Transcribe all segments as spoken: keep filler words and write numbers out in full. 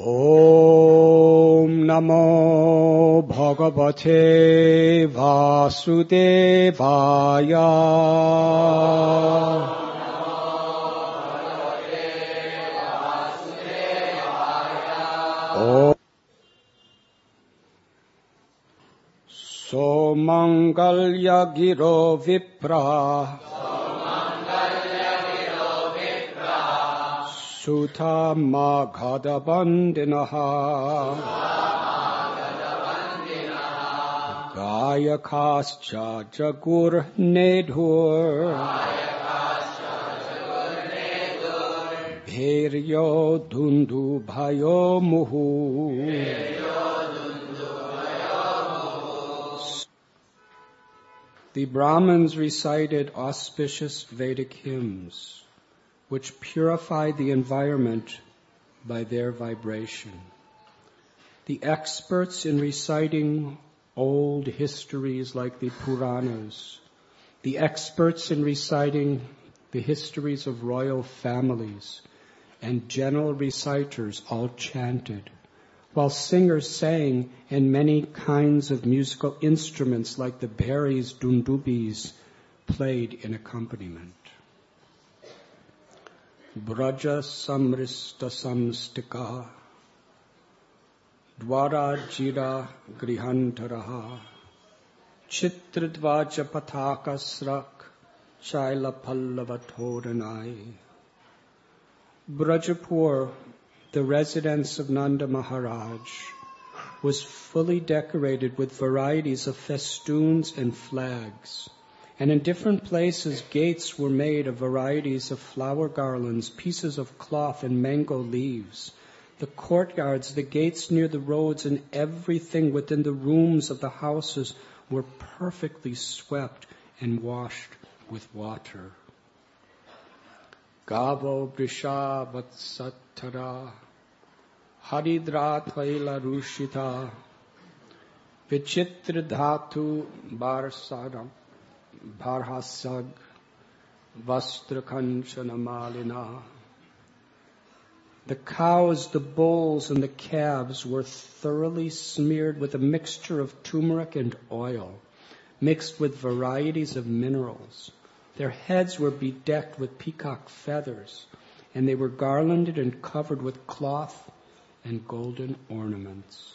Om Namo Bhagavate Vasudevaya. Om Somangalya Giro Vipra Sutta Maghadabandinaha Gayakascha Jagur Nedhur Bhairyo Dundu Bhayo Muhu. The Brahmins recited auspicious Vedic hymns which purify the environment by their vibration. The experts in reciting old histories like the Puranas, the experts in reciting the histories of royal families, and general reciters all chanted, while singers sang and many kinds of musical instruments like the bharis, dundubis played in accompaniment. Braja samrista samstika dwara jira grihantaraha chitradvaja pathakasrak chaila pallavatoranai. Brajapur, the residence of Nanda Maharaj, was fully decorated with varieties of festoons and flags. And in different places, gates were made of varieties of flower garlands, pieces of cloth, and mango leaves. The courtyards, the gates near the roads, and everything within the rooms of the houses were perfectly swept and washed with water. Gavo brisha vatsatara haridra thaila rushita vichitra dhatu barsadam Bharhasag Vastrakanchana Malina. The cows, the bulls, and the calves were thoroughly smeared with a mixture of turmeric and oil, mixed with varieties of minerals. Their heads were bedecked with peacock feathers, and they were garlanded and covered with cloth and golden ornaments.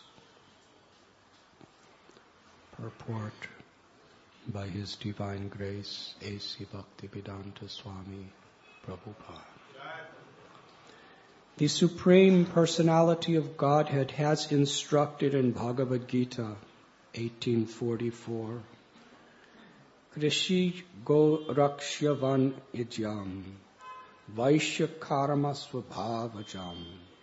Purport by His Divine Grace, A C Bhaktivedanta Swami Prabhupada. The Supreme Personality of Godhead has instructed in Bhagavad Gita, eighteen forty-four, Krishi go rakshavan ijam, vaishya karma svabhavajam.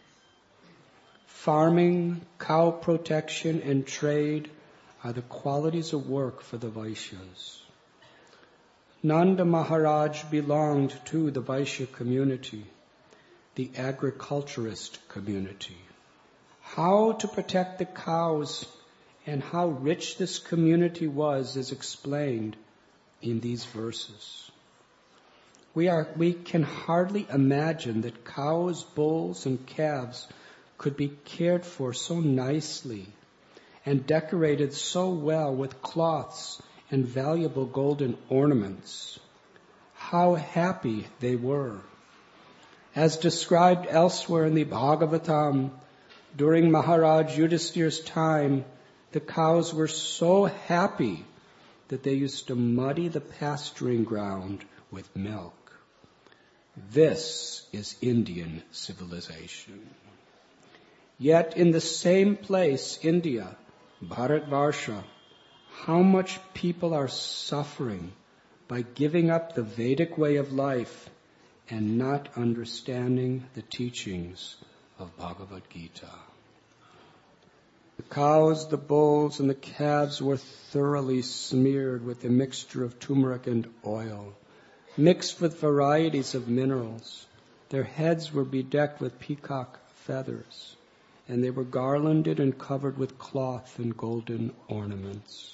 Farming, cow protection, and trade are the qualities of work for the Vaishyas. Nanda Maharaj belonged to the Vaishya community, the agriculturist community. How to protect the cows and how rich this community was is explained in these verses. We are, we can hardly imagine that cows, bulls, and calves could be cared for so nicely and decorated so well with cloths and valuable golden ornaments. How happy they were. As described elsewhere in the Bhagavatam, during Maharaj Yudhisthira's time, the cows were so happy that they used to muddy the pasturing ground with milk. This is Indian civilization. Yet in the same place, India, Bharatvarsha, how much people are suffering by giving up the Vedic way of life and not understanding the teachings of Bhagavad Gita. The cows, the bulls, and the calves were thoroughly smeared with a mixture of turmeric and oil, mixed with varieties of minerals. Their heads were bedecked with peacock feathers, and they were garlanded and covered with cloth and golden ornaments.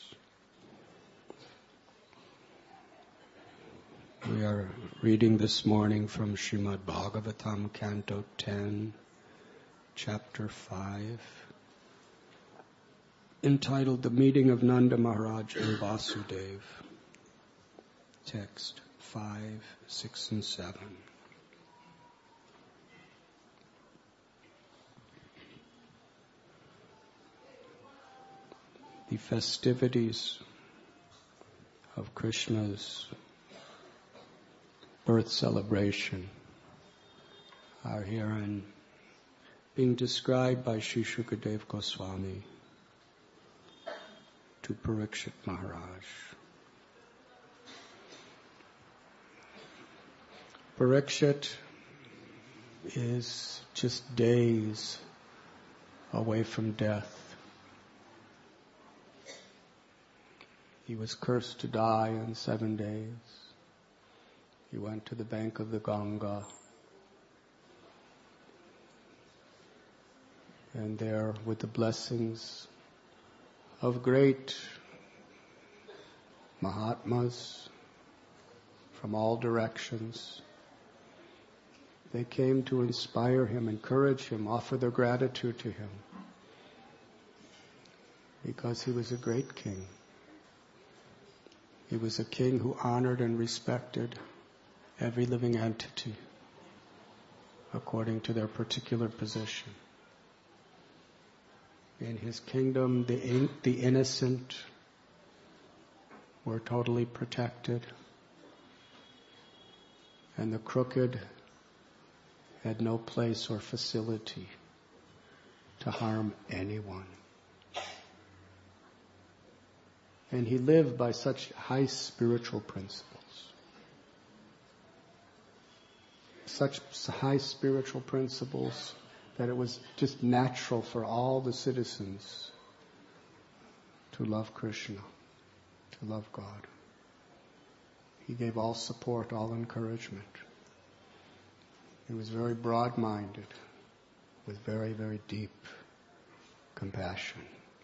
We are reading this morning from Srimad Bhagavatam, Canto ten, chapter five, entitled The Meeting of Nanda Maharaj and Vasudev. Text five, six, and seven. The festivities of Krishna's birth celebration are herein being described by Sri Shukadev Goswami to Parikshit Maharaj. Parikshit is just days away from death. He was cursed to die in seven days. He went to the bank of the Ganga. And there, with the blessings of great Mahatmas from all directions, they came to inspire him, encourage him, offer their gratitude to him, because he was a great king. He was a king who honored and respected every living entity according to their particular position. In his kingdom, the, in, the innocent were totally protected, and the crooked had no place or facility to harm anyone. And he lived by such high spiritual principles. Such high spiritual principles that it was just natural for all the citizens to love Krishna, to love God. He gave all support, all encouragement. He was very broad-minded, with very, very deep compassion.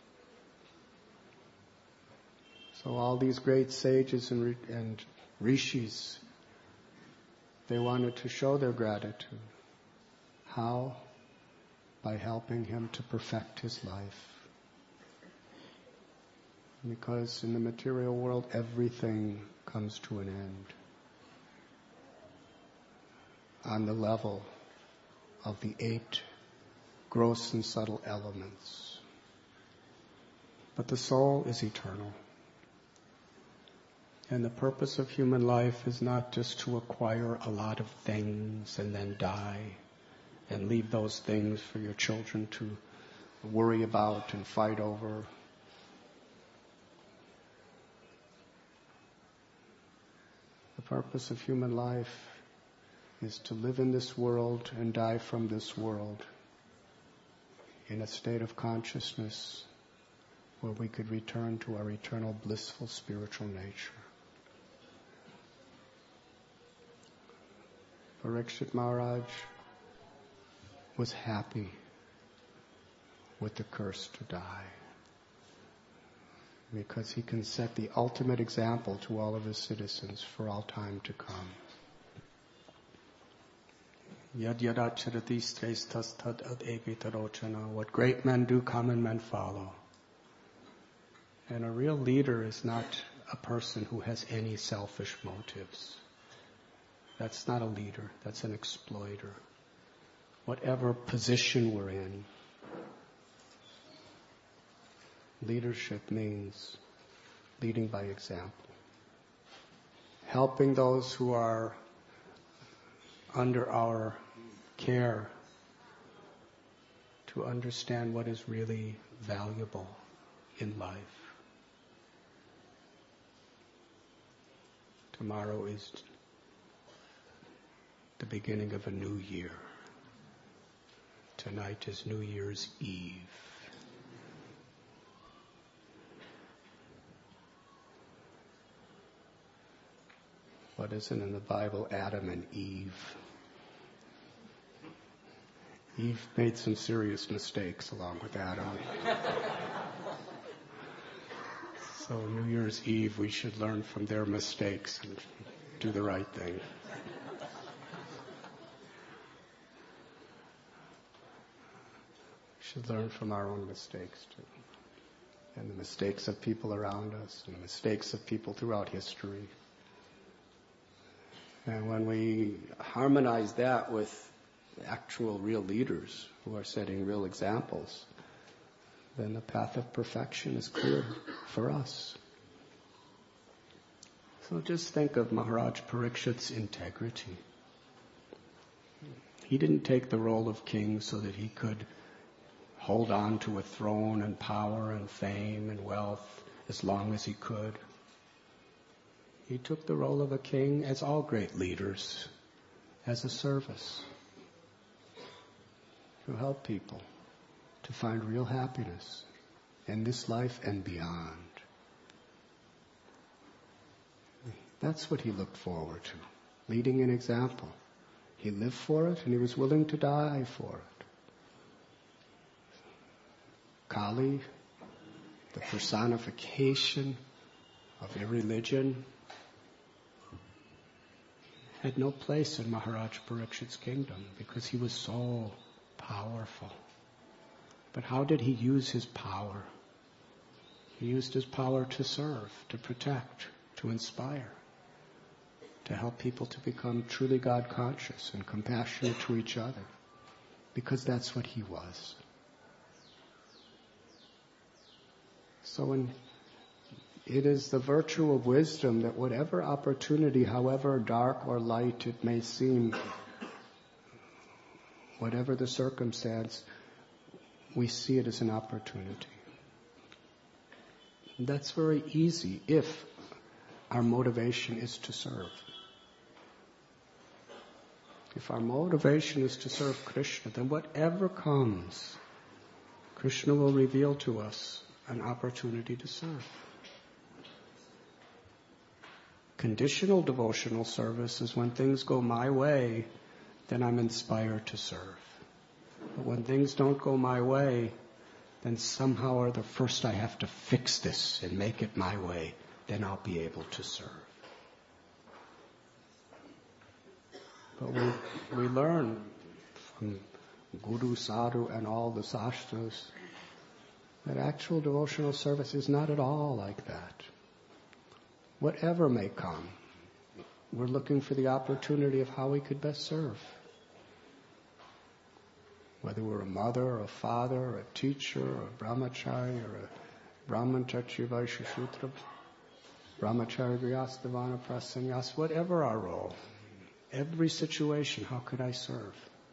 So all these great sages and, and rishis, they wanted to show their gratitude. How? By helping him to perfect his life. Because in the material world, everything comes to an end on the level of the eight gross and subtle elements. But the soul is eternal. And the purpose of human life is not just to acquire a lot of things and then die and leave those things for your children to worry about and fight over. The purpose of human life is to live in this world and die from this world in a state of consciousness where we could return to our eternal blissful spiritual nature. Parikshit Maharaj was happy with the curse to die, because he can set the ultimate example to all of his citizens for all time to come. Yad yadacharati sthastad ad ekitarochana. What great men do, common men follow. And a real leader is not a person who has any selfish motives. That's not a leader. That's an exploiter. Whatever position we're in, leadership means leading by example. Helping those who are under our care to understand what is really valuable in life. Tomorrow is the beginning of a new year. Tonight is New Year's Eve. What isn't in the Bible? Adam and Eve. Eve made some serious mistakes along with Adam. So New Year's Eve, we should learn from their mistakes and do the right thing. should learn from our own mistakes too. And the mistakes of people around us, and the mistakes of people throughout history. And when we harmonize that with actual real leaders who are setting real examples, then the path of perfection is clear for us. So just think of Maharaj Parikshit's integrity. He didn't take the role of king so that he could hold on to a throne and power and fame and wealth as long as he could. He took the role of a king, as all great leaders, as a service to help people to find real happiness in this life and beyond. That's what he looked forward to, leading an example. He lived for it and he was willing to die for it. Kali, the personification of irreligion, had no place in Maharaj Parikshit's kingdom because he was so powerful. But how did he use his power? He used his power to serve, to protect, to inspire, to help people to become truly God conscious and compassionate to each other, because that's what he was. So when it is the virtue of wisdom that whatever opportunity, however dark or light it may seem, whatever the circumstance, we see it as an opportunity. And that's very easy if our motivation is to serve. If our motivation is to serve Krishna, then whatever comes, Krishna will reveal to us an opportunity to serve. Conditional devotional service is when things go my way, then I'm inspired to serve. But when things don't go my way, then somehow or the first I have to fix this and make it my way, then I'll be able to serve. But we, we learn from Guru, Sadhu, and all the sastras that actual devotional service is not at all like that. Whatever may come, we're looking for the opportunity of how we could best serve. Whether we're a mother, or a father, or a teacher, or a brahmachari, or a brahman, kshatriya, vaishya, shudra, brahmachari, grihastha, vanaprastha, sannyas, whatever our role, every situation, how could I serve?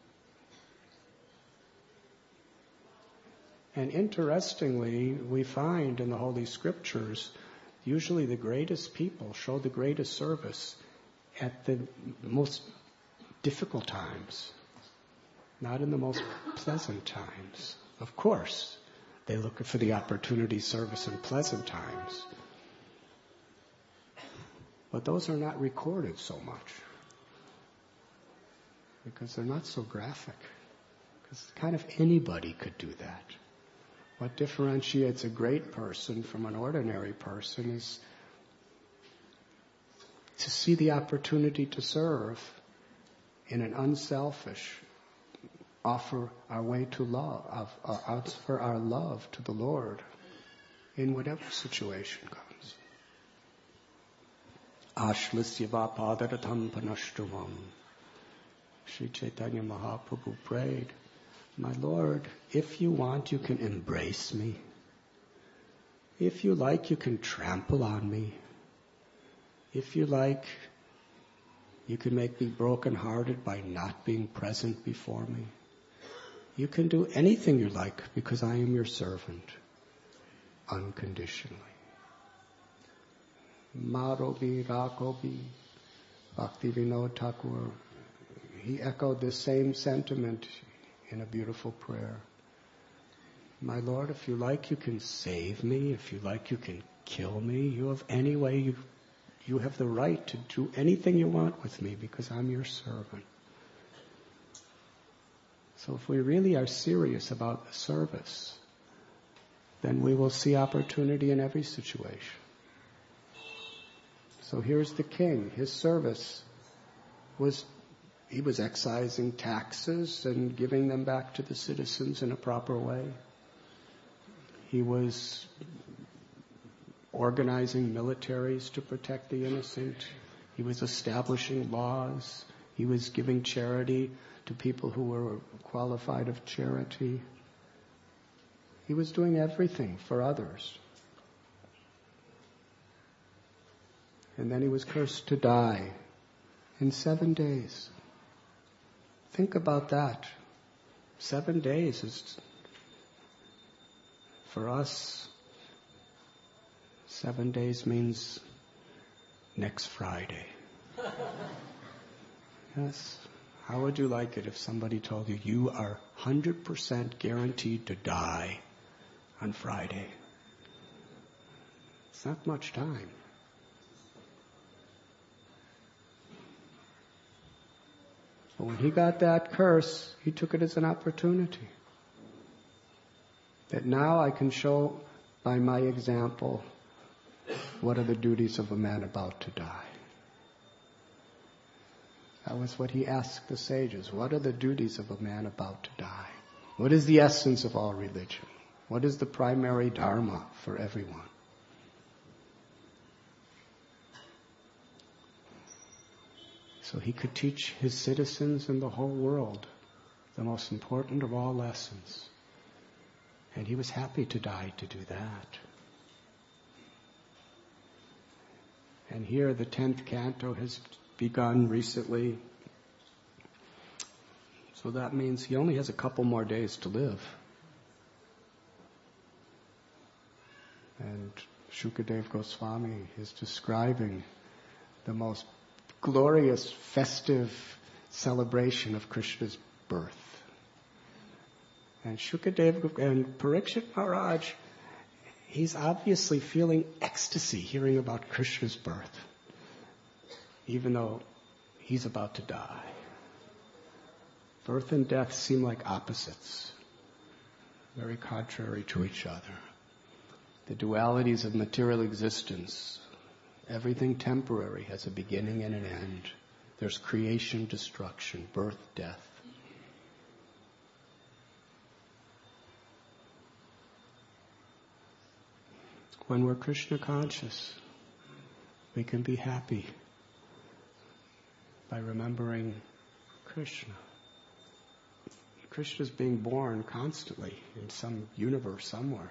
And interestingly, we find in the Holy Scriptures, usually the greatest people show the greatest service at the most difficult times, not in the most pleasant times. Of course, they look for the opportunity service in pleasant times. But those are not recorded so much because they're not so graphic. Because kind of anybody could do that. What differentiates a great person from an ordinary person is to see the opportunity to serve in an unselfish, offer our way to love, uh, offer our love to the Lord in whatever situation comes. Ashlisyava padaratam panashtavam. Sri Chaitanya Mahaprabhu prayed, my Lord, if you want, you can embrace me. If you like, you can trample on me. If you like, you can make me broken-hearted by not being present before me. You can do anything you like because I am your servant, unconditionally. Marobi, Rakobi, Bhaktivinoda Thakur, he echoed the same sentiment in a beautiful prayer. My Lord, if you like, you can save me. If you like, you can kill me. You have any way, you, you have the right to do anything you want with me because I'm your servant. So if we really are serious about the service, then we will see opportunity in every situation. So here's the king. His service was He was excising taxes and giving them back to the citizens in a proper way. He was organizing militaries to protect the innocent. He was establishing laws. He was giving charity to people who were qualified of charity. He was doing everything for others. And then he was cursed to die in seven days. Think about that. Seven days is, for us, seven days means next Friday. Yes. How would you like it if somebody told you you are one hundred percent guaranteed to die on Friday? It's not much time. But when he got that curse, he took it as an opportunity. That now I can show by my example what are the duties of a man about to die. That was what he asked the sages. What are the duties of a man about to die? What is the essence of all religion? What is the primary dharma for everyone? So he could teach his citizens and the whole world the most important of all lessons. And he was happy to die to do that. And here the tenth canto has begun recently. So that means he only has a couple more days to live. And Shukadev Goswami is describing the most glorious, festive celebration of Krishna's birth. And Shukadev and Parikshit Maharaj, he's obviously feeling ecstasy hearing about Krishna's birth, even though he's about to die. Birth and death seem like opposites, very contrary to each other. The dualities of material existence, everything temporary has a beginning and an end. There's creation, destruction, birth, death. When we're Krishna conscious, we can be happy by remembering Krishna. Krishna's being born constantly in some universe somewhere.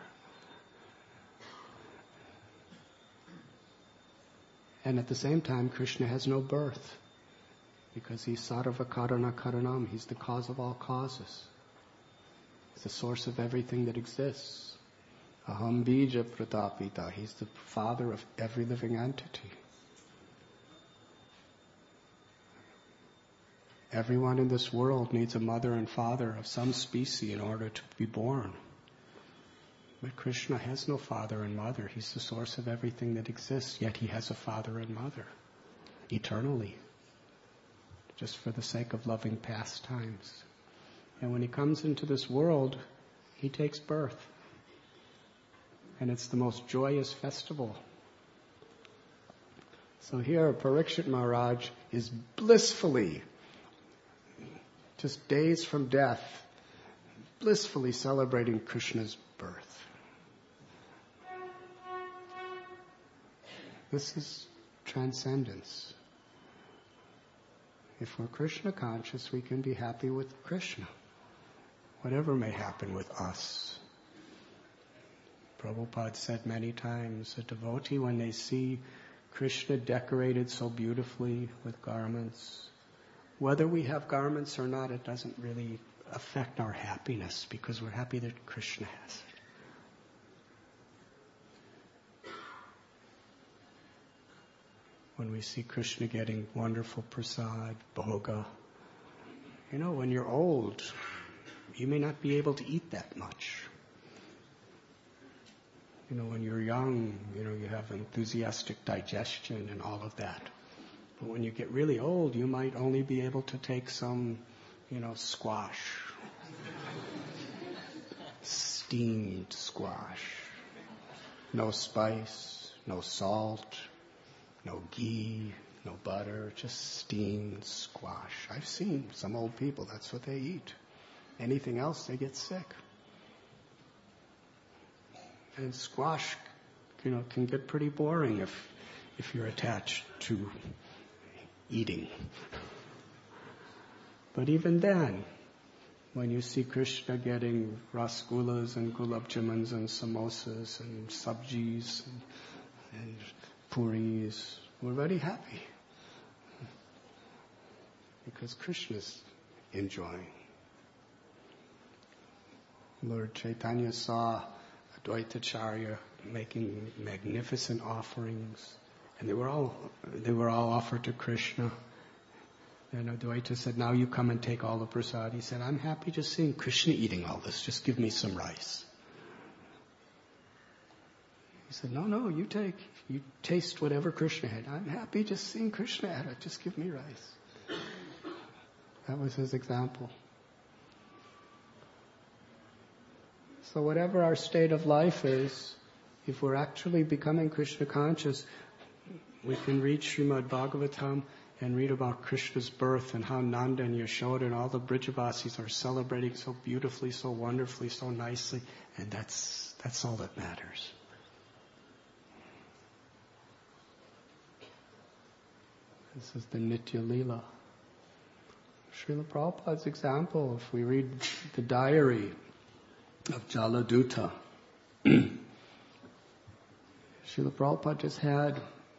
And at the same time, Krishna has no birth, because he's sarva karana karanam. He's the cause of all causes. He's the source of everything that exists. Aham bija pratapita. He's the father of every living entity. Everyone in this world needs a mother and father of some species in order to be born. But Krishna has no father and mother. He's the source of everything that exists, yet he has a father and mother, eternally, just for the sake of loving pastimes. And when he comes into this world, he takes birth. And it's the most joyous festival. So here, Parikshit Maharaj is blissfully, just days from death, blissfully celebrating Krishna's birth. This is transcendence. If we're Krishna conscious, we can be happy with Krishna, whatever may happen with us. Prabhupada said many times, a devotee, when they see Krishna decorated so beautifully with garments, whether we have garments or not, it doesn't really affect our happiness, because we're happy that Krishna has it. When we see Krishna getting wonderful prasad, bhoga, you know, when you're old, you may not be able to eat that much. You know, when you're young, you know, you have enthusiastic digestion and all of that. But when you get really old, you might only be able to take some, you know, squash. Steamed squash. No spice, no salt, no ghee, no butter, just steamed squash. I've seen some old people, that's what they eat. Anything else, they get sick. And squash, you know, can get pretty boring if if you're attached to eating. But even then, when you see Krishna getting rasgullas and gulab jamans and samosas and sabjis and, and puris, we're very happy. Because Krishna's enjoying. Lord Chaitanya saw Advaitacharya making magnificent offerings, and they were all they were all offered to Krishna. And Advaita said, "Now you come and take all the prasad." He said, "I'm happy just seeing Krishna eating all this. Just give me some rice." He said, "No, no, you take, you taste whatever Krishna had. I'm happy just seeing Krishna at it. Just give me rice." That was his example. So whatever our state of life is, if we're actually becoming Krishna conscious, we can read Srimad Bhagavatam and read about Krishna's birth and how Nanda and Yashoda and all the Brijabasis are celebrating so beautifully, so wonderfully, so nicely, and that's that's all that matters. This is the Nitya Leela. Srila Prabhupada's example, if we read the diary of Jaladuta, Srila Prabhupada just had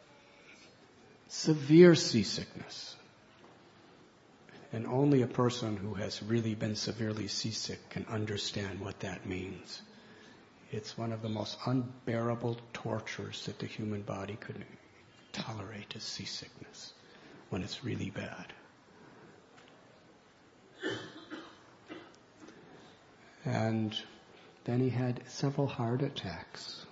severe seasickness. And only a person who has really been severely seasick can understand what that means. It's one of the most unbearable tortures that the human body could tolerate, is seasickness, when it's really bad. And then he had several heart attacks,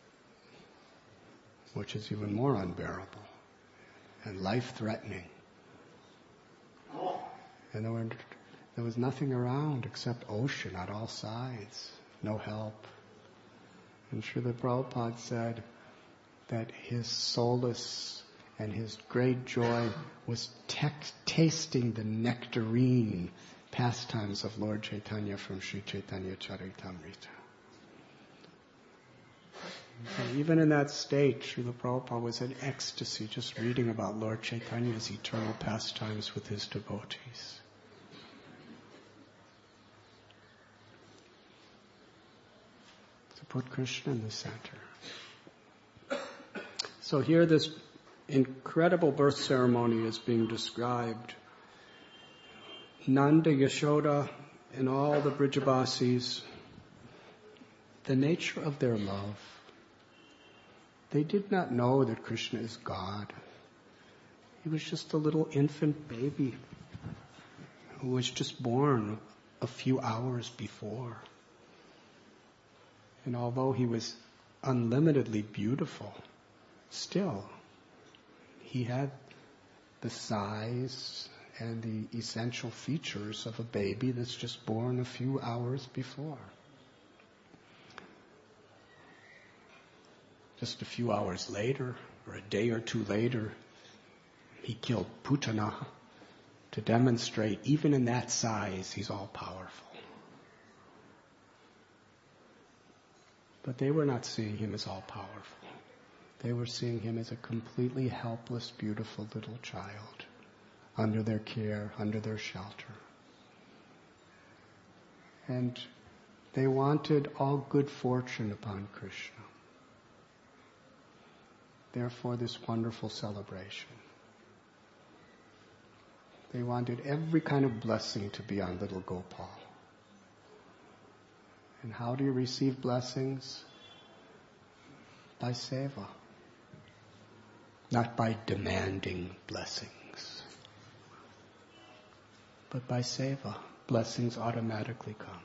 which is even more unbearable and life-threatening. And there, were, there was nothing around except ocean on all sides, no help. And Srila Prabhupada said that his solace and his great joy was te- tasting the nectarine pastimes of Lord Chaitanya from Sri Chaitanya Charitamrita. And even in that state, Srila Prabhupada was in ecstasy just reading about Lord Chaitanya's eternal pastimes with his devotees. To put Krishna in the center. So here this incredible birth ceremony is being described. Nanda, Yashoda, and all the Brijabasis, the nature of their love. They did not know that Krishna is God. He was just a little infant baby who was just born a few hours before. And although he was unlimitedly beautiful, still, he had the size and the essential features of a baby that's just born a few hours before. Just a few hours later, or a day or two later, he killed Putana to demonstrate, even in that size, he's all powerful. But they were not seeing him as all powerful. They were seeing him as a completely helpless, beautiful little child, under their care, under their shelter. And they wanted all good fortune upon Krishna. Therefore, this wonderful celebration. They wanted every kind of blessing to be on little Gopal. And how do you receive blessings? By seva. Not by demanding blessings, but by seva. Blessings automatically come.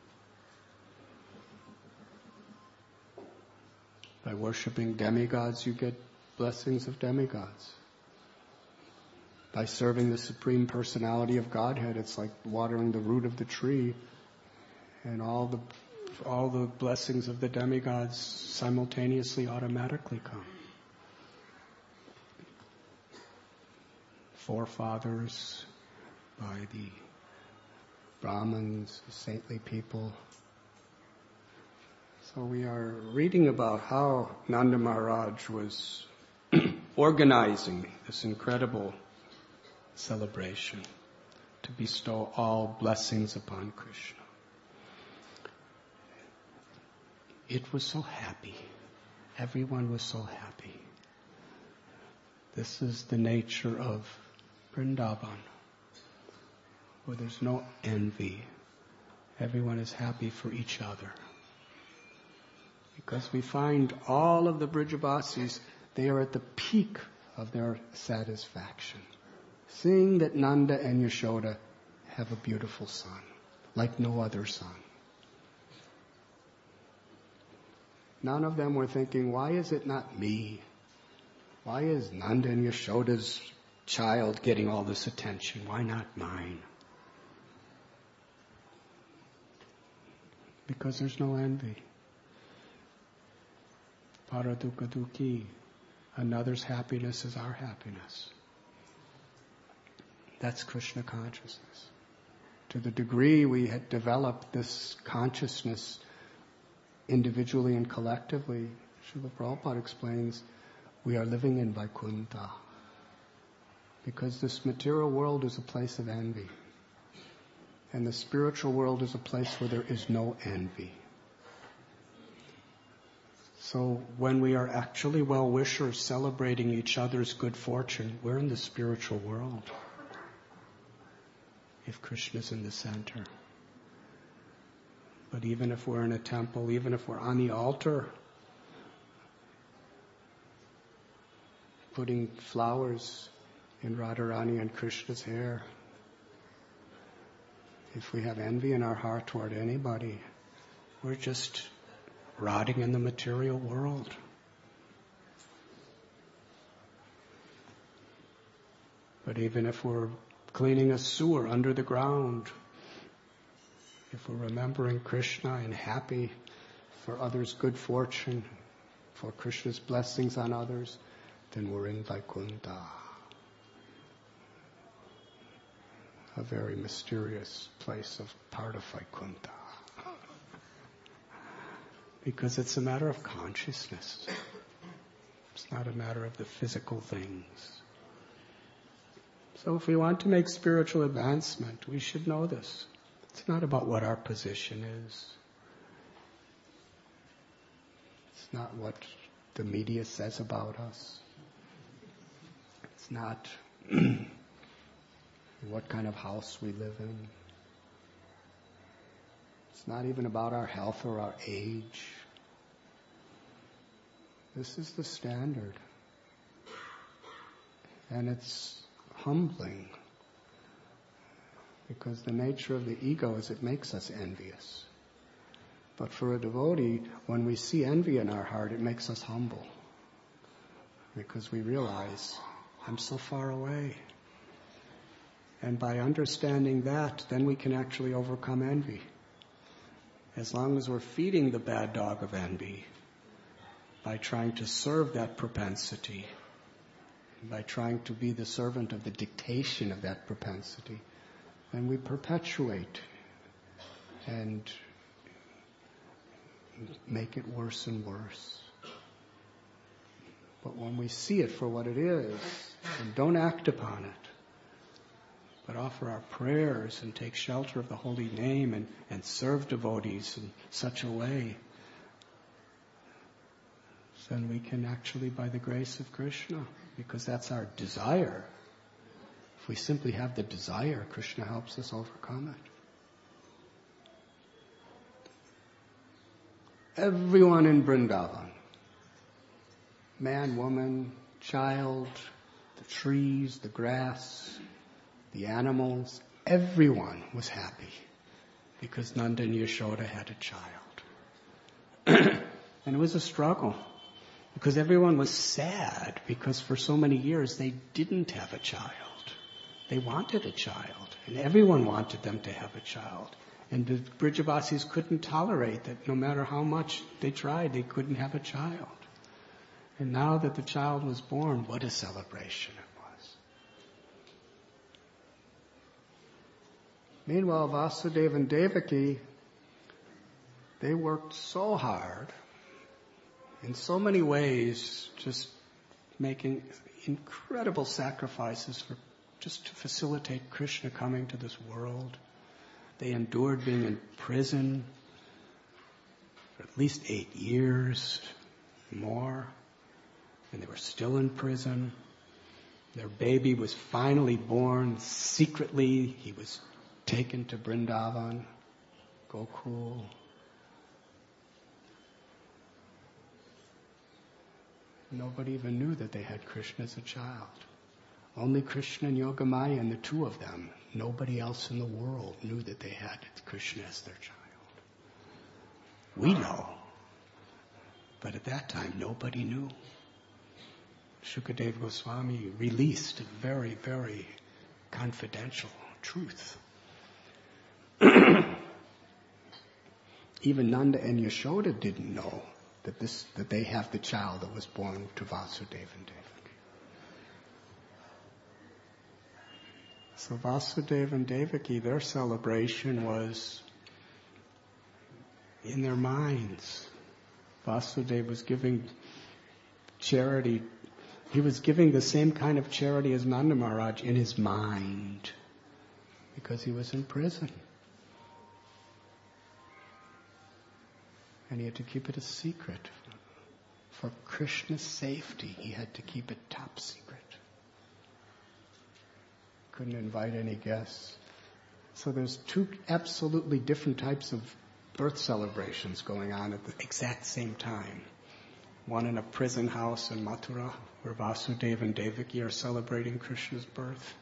By worshipping demigods, you get blessings of demigods. By serving the Supreme Personality of Godhead, it's like watering the root of the tree, and all the all the blessings of the demigods simultaneously automatically come. forefathers, by the Brahmins, saintly people. So we are reading about how Nanda Maharaj was organizing this incredible celebration to bestow all blessings upon Krishna. It was so happy. Everyone was so happy. This is the nature of Vrindavan, where there's no envy. Everyone is happy for each other. Because we find all of the Brijavasis, they are at the peak of their satisfaction. Seeing that Nanda and Yashoda have a beautiful son, like no other son. None of them were thinking, why is it not me? Why is Nanda and Yashoda's child getting all this attention? Why not mine? Because there's no envy. Paradukha dukhi. Another's happiness is our happiness. That's Krishna consciousness. To the degree we had developed this consciousness individually and collectively, Srila Prabhupada explains, we are living in Vaikuntha. Because this material world is a place of envy. And the spiritual world is a place where there is no envy. So when we are actually well-wishers celebrating each other's good fortune, we're in the spiritual world. If Krishna's in the center. But even if we're in a temple, even if we're on the altar, putting flowers in Radharani and Krishna's hair, if we have envy in our heart toward anybody, we're just rotting in the material world. But even if we're cleaning a sewer under the ground, if we're remembering Krishna and happy for others' good fortune, for Krishna's blessings on others, then we're in Vaikuntha. A very mysterious place of part of Vaikuntha. Because it's a matter of consciousness. It's not a matter of the physical things. So if we want to make spiritual advancement, we should know this. It's not about what our position is. It's not what the media says about us. It's not what kind of house we live in. It's not even about our health or our age. This is the standard. And it's humbling. Because the nature of the ego is it makes us envious. But for a devotee, when we see envy in our heart, it makes us humble. Because we realize, I'm so far away. And by understanding that, then we can actually overcome envy. As long as we're feeding the bad dog of envy, by trying to serve that propensity, by trying to be the servant of the dictation of that propensity, then we perpetuate and make it worse and worse. But when we see it for what it is, and don't act upon it, but offer our prayers and take shelter of the holy name and, and serve devotees in such a way, then we can actually, by the grace of Krishna, because that's our desire. If we simply have the desire, Krishna helps us overcome it. Everyone in Vrindavan, man, woman, child, the trees, the grass, the animals, everyone was happy because Nanda and Yashoda had a child. And it was a struggle because everyone was sad because for so many years they didn't have a child. They wanted a child, and everyone wanted them to have a child. And the Brijavasis couldn't tolerate that no matter how much they tried, they couldn't have a child. And now that the child was born, what a celebration it was. Meanwhile, Vasudeva and Devaki, they worked so hard, in so many ways, just making incredible sacrifices for just to facilitate Krishna coming to this world. They endured being in prison for at least eight years, more, and they were still in prison. Their baby was finally born secretly. He was taken to Vrindavan, Gokul. Nobody even knew that they had Krishna as a child. Only Krishna and Yogamaya and the two of them. Nobody else in the world knew that they had Krishna as their child. We know. But at that time, nobody knew. Shukadeva Goswami released a very, very confidential truth. Even Nanda and Yashoda didn't know that this that they have the child that was born to Vasudeva and Devaki. So Vasudeva and Devaki, their celebration was in their minds. Vasudeva was giving charity. He was giving the same kind of charity as Nanda Maharaj in his mind, because he was in prison. And he had to keep it a secret. For Krishna's safety, he had to keep it top secret. Couldn't invite any guests. So there's two absolutely different types of birth celebrations going on at the exact same time. One in a prison house in Mathura, where Vasudeva and Devaki are celebrating Krishna's birth.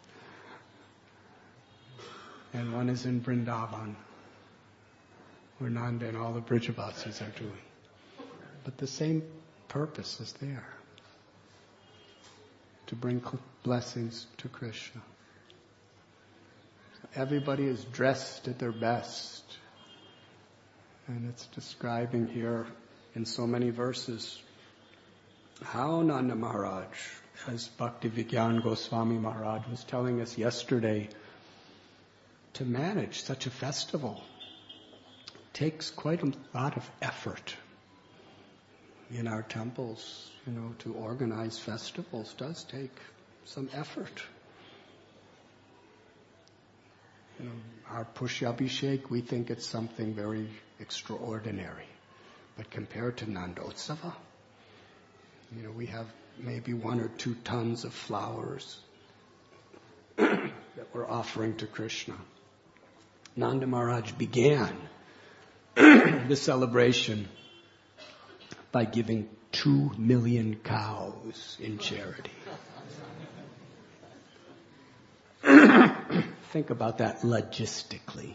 And one is in Vrindavan, where Nanda and all the Brijavasis are doing. But the same purpose is there. To bring blessings to Krishna. Everybody is dressed at their best. And it's describing here in so many verses how Nanda Maharaj, as Bhakti Vigyan Goswami Maharaj was telling us yesterday, to manage such a festival takes quite a lot of effort. In our temples, you know, to organize festivals does take some effort. You know, our Pushyabhishek, we think it's something very extraordinary. But compared to Nandotsava, you know, we have maybe one or two tons of flowers that we're offering to Krishna. Nanda Maharaj began the celebration by giving two million cows in charity. Think about that logistically.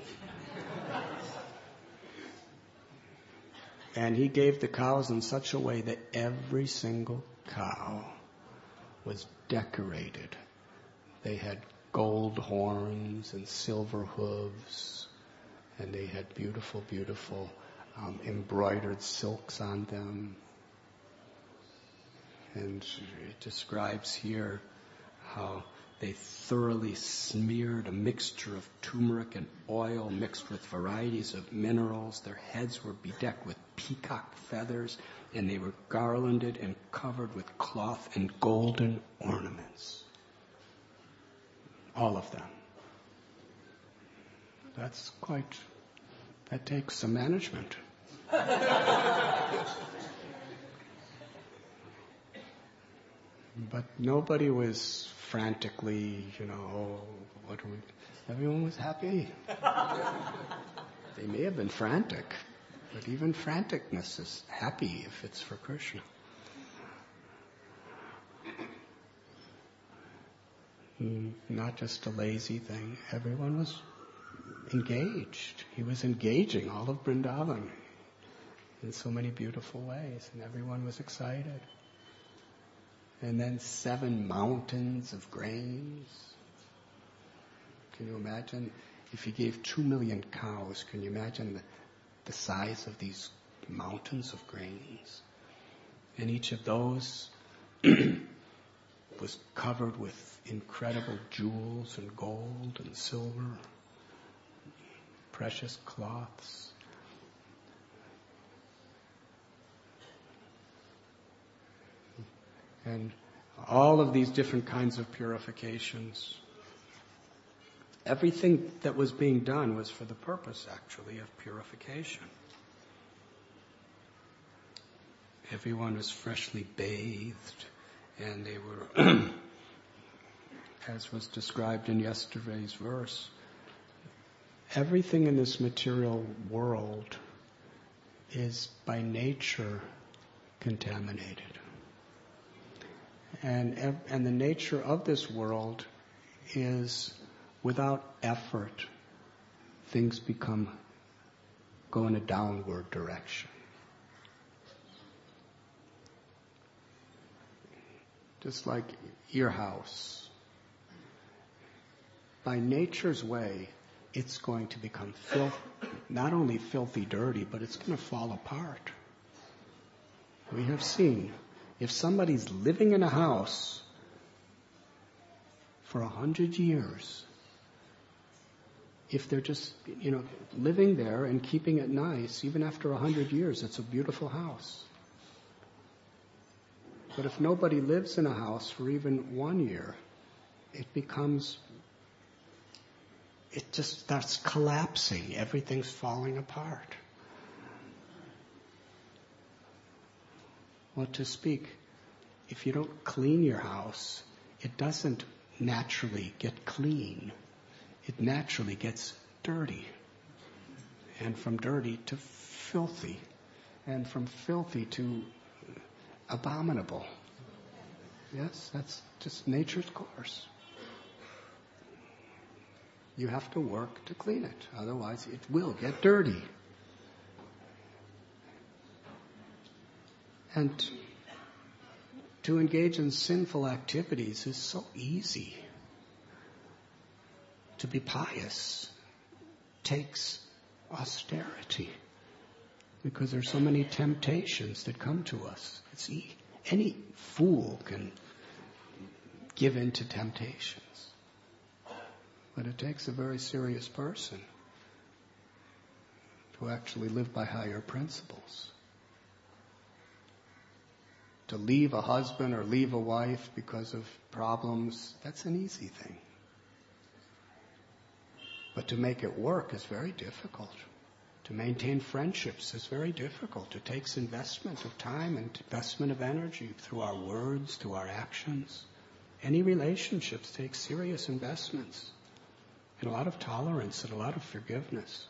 And he gave the cows in such a way that every single cow was decorated. They had gold horns and silver hooves, and they had beautiful, beautiful um, embroidered silks on them. And it describes here how they thoroughly smeared a mixture of turmeric and oil mixed with varieties of minerals. Their heads were bedecked with peacock feathers, and they were garlanded and covered with cloth and golden ornaments. All of them. That's quite, that takes some management. But nobody was frantically, you know, oh, what are we... Everyone was happy. They may have been frantic, but even franticness is happy if it's for Krishna. Not just a lazy thing. Everyone was engaged. He was engaging all of Vrindavan in so many beautiful ways, and everyone was excited. And then seven mountains of grains. Can you imagine? If he gave two million cows, can you imagine the, the size of these mountains of grains? And each of those was covered with incredible jewels and gold and silver. precious cloths. And all of these different kinds of purifications. Everything that was being done was for the purpose, actually, of purification. Everyone was freshly bathed, and they were, as was described in yesterday's verse, everything in this material world is by nature contaminated. And, and the nature of this world is, without effort, things become, go in a downward direction. Just like your house. By nature's way, it's going to become filth, not only filthy dirty, but it's going to fall apart. We have seen, if somebody's living in a house for a hundred years, if they're just, you know, living there and keeping it nice, even after a hundred years, it's a beautiful house. But if nobody lives in a house for even one year, it becomes, it just starts collapsing. Everything's falling apart. What to speak? If you don't clean your house, it doesn't naturally get clean. It naturally gets dirty. And from dirty to filthy. And from filthy to abominable. Yes, that's just nature's course. You have to work to clean it. Otherwise, it will get dirty. And to engage in sinful activities is so easy. To be pious takes austerity. Because there's so many temptations that come to us. It's e- any fool can give in to temptations. But it takes a very serious person to actually live by higher principles. To leave a husband or leave a wife because of problems, that's an easy thing. But to make it work is very difficult. To maintain friendships is very difficult. It takes investment of time and investment of energy through our words, through our actions. Any relationships take serious investments and a lot of tolerance and a lot of forgiveness.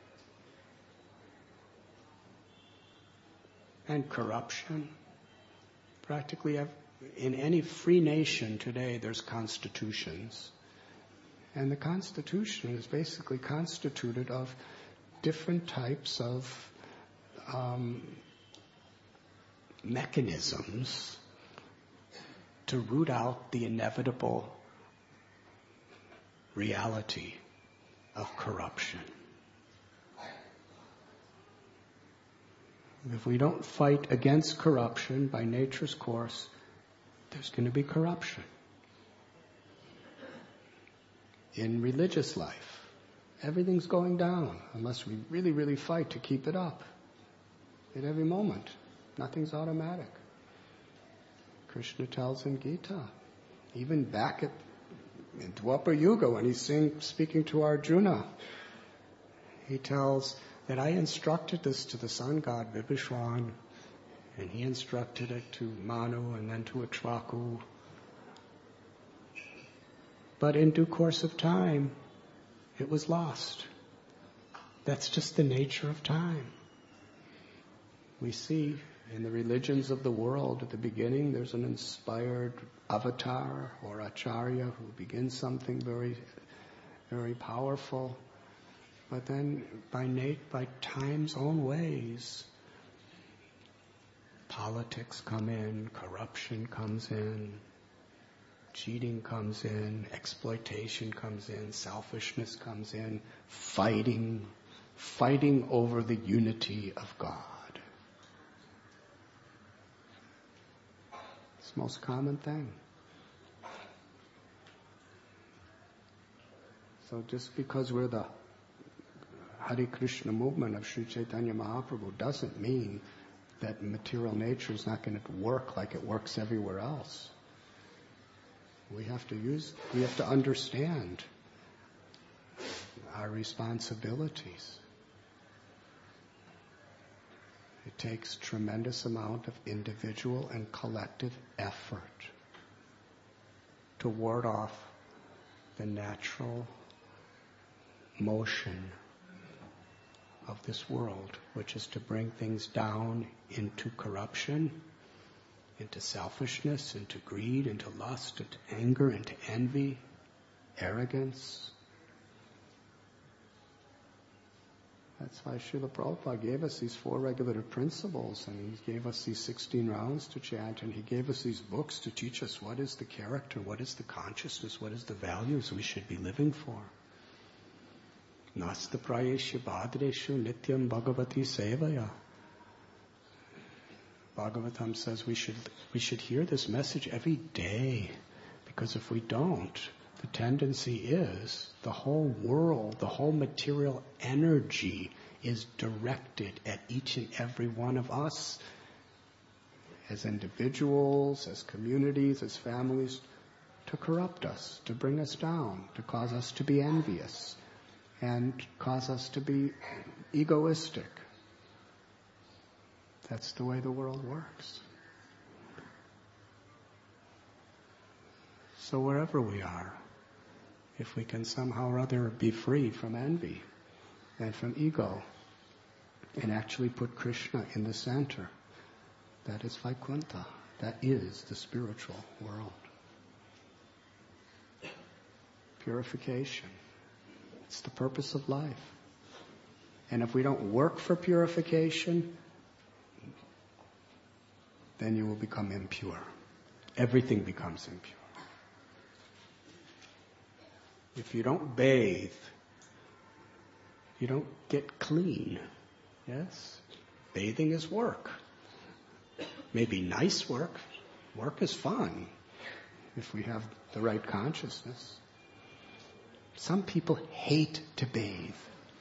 And corruption. Practically in any free nation today there's constitutions. And the Constitution is basically constituted of different types of um, mechanisms to root out the inevitable reality of corruption. If we don't fight against corruption by nature's course, there's going to be corruption. In religious life, everything's going down unless we really, really fight to keep it up. At every moment, nothing's automatic. Krishna tells in Gita, even back at in Dwapara Yuga when he's sing, speaking to Arjuna, he tells that I instructed this to the sun god Vibhishwan, and he instructed it to Manu and then to Ikshvaku. But in due course of time, it was lost. That's just the nature of time. We see in the religions of the world at the beginning, there's an inspired avatar or acharya who begins something very, very powerful. But then by nat- by time's own ways, politics come in, corruption comes in, cheating comes in, exploitation comes in, selfishness comes in, fighting, fighting over the unity of God. It's the most common thing. So just because we're the Hare Krishna movement of Sri Chaitanya Mahaprabhu doesn't mean that material nature is not going to work like it works everywhere else. We have to use, we have to understand our responsibilities. It takes tremendous amount of individual and collective effort to ward off the natural motion of this world, which is to bring things down into corruption, into selfishness, into greed, into lust, into anger, into envy, arrogance. That's why Srila Prabhupada gave us these four regulative principles, and he gave us these sixteen rounds to chant, and he gave us these books to teach us what is the character, what is the consciousness, what is the values we should be living for. Nasta prayeshu bhadreshu nityam bhagavati sevaya. Bhagavatam says we should we should hear this message every day, because if we don't, the tendency is the whole world, the whole material energy is directed at each and every one of us as individuals, as communities, as families, to corrupt us, to bring us down, to cause us to be envious, and cause us to be egoistic. That's the way the world works. So wherever we are, if we can somehow or other be free from envy and from ego and actually put Krishna in the center, that is Vaikuntha. That is the spiritual world. Purification. It's the purpose of life. And if we don't work for purification, then you will become impure. Everything becomes impure. If you don't bathe, you don't get clean. Yes? Bathing is work. Maybe nice work. Work is fun if we have the right consciousness. Some people hate to bathe.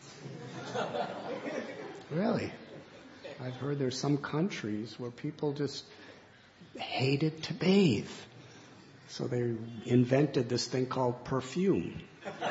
Really. I've heard there's some countries where people just hated to bathe. So they invented this thing called perfume.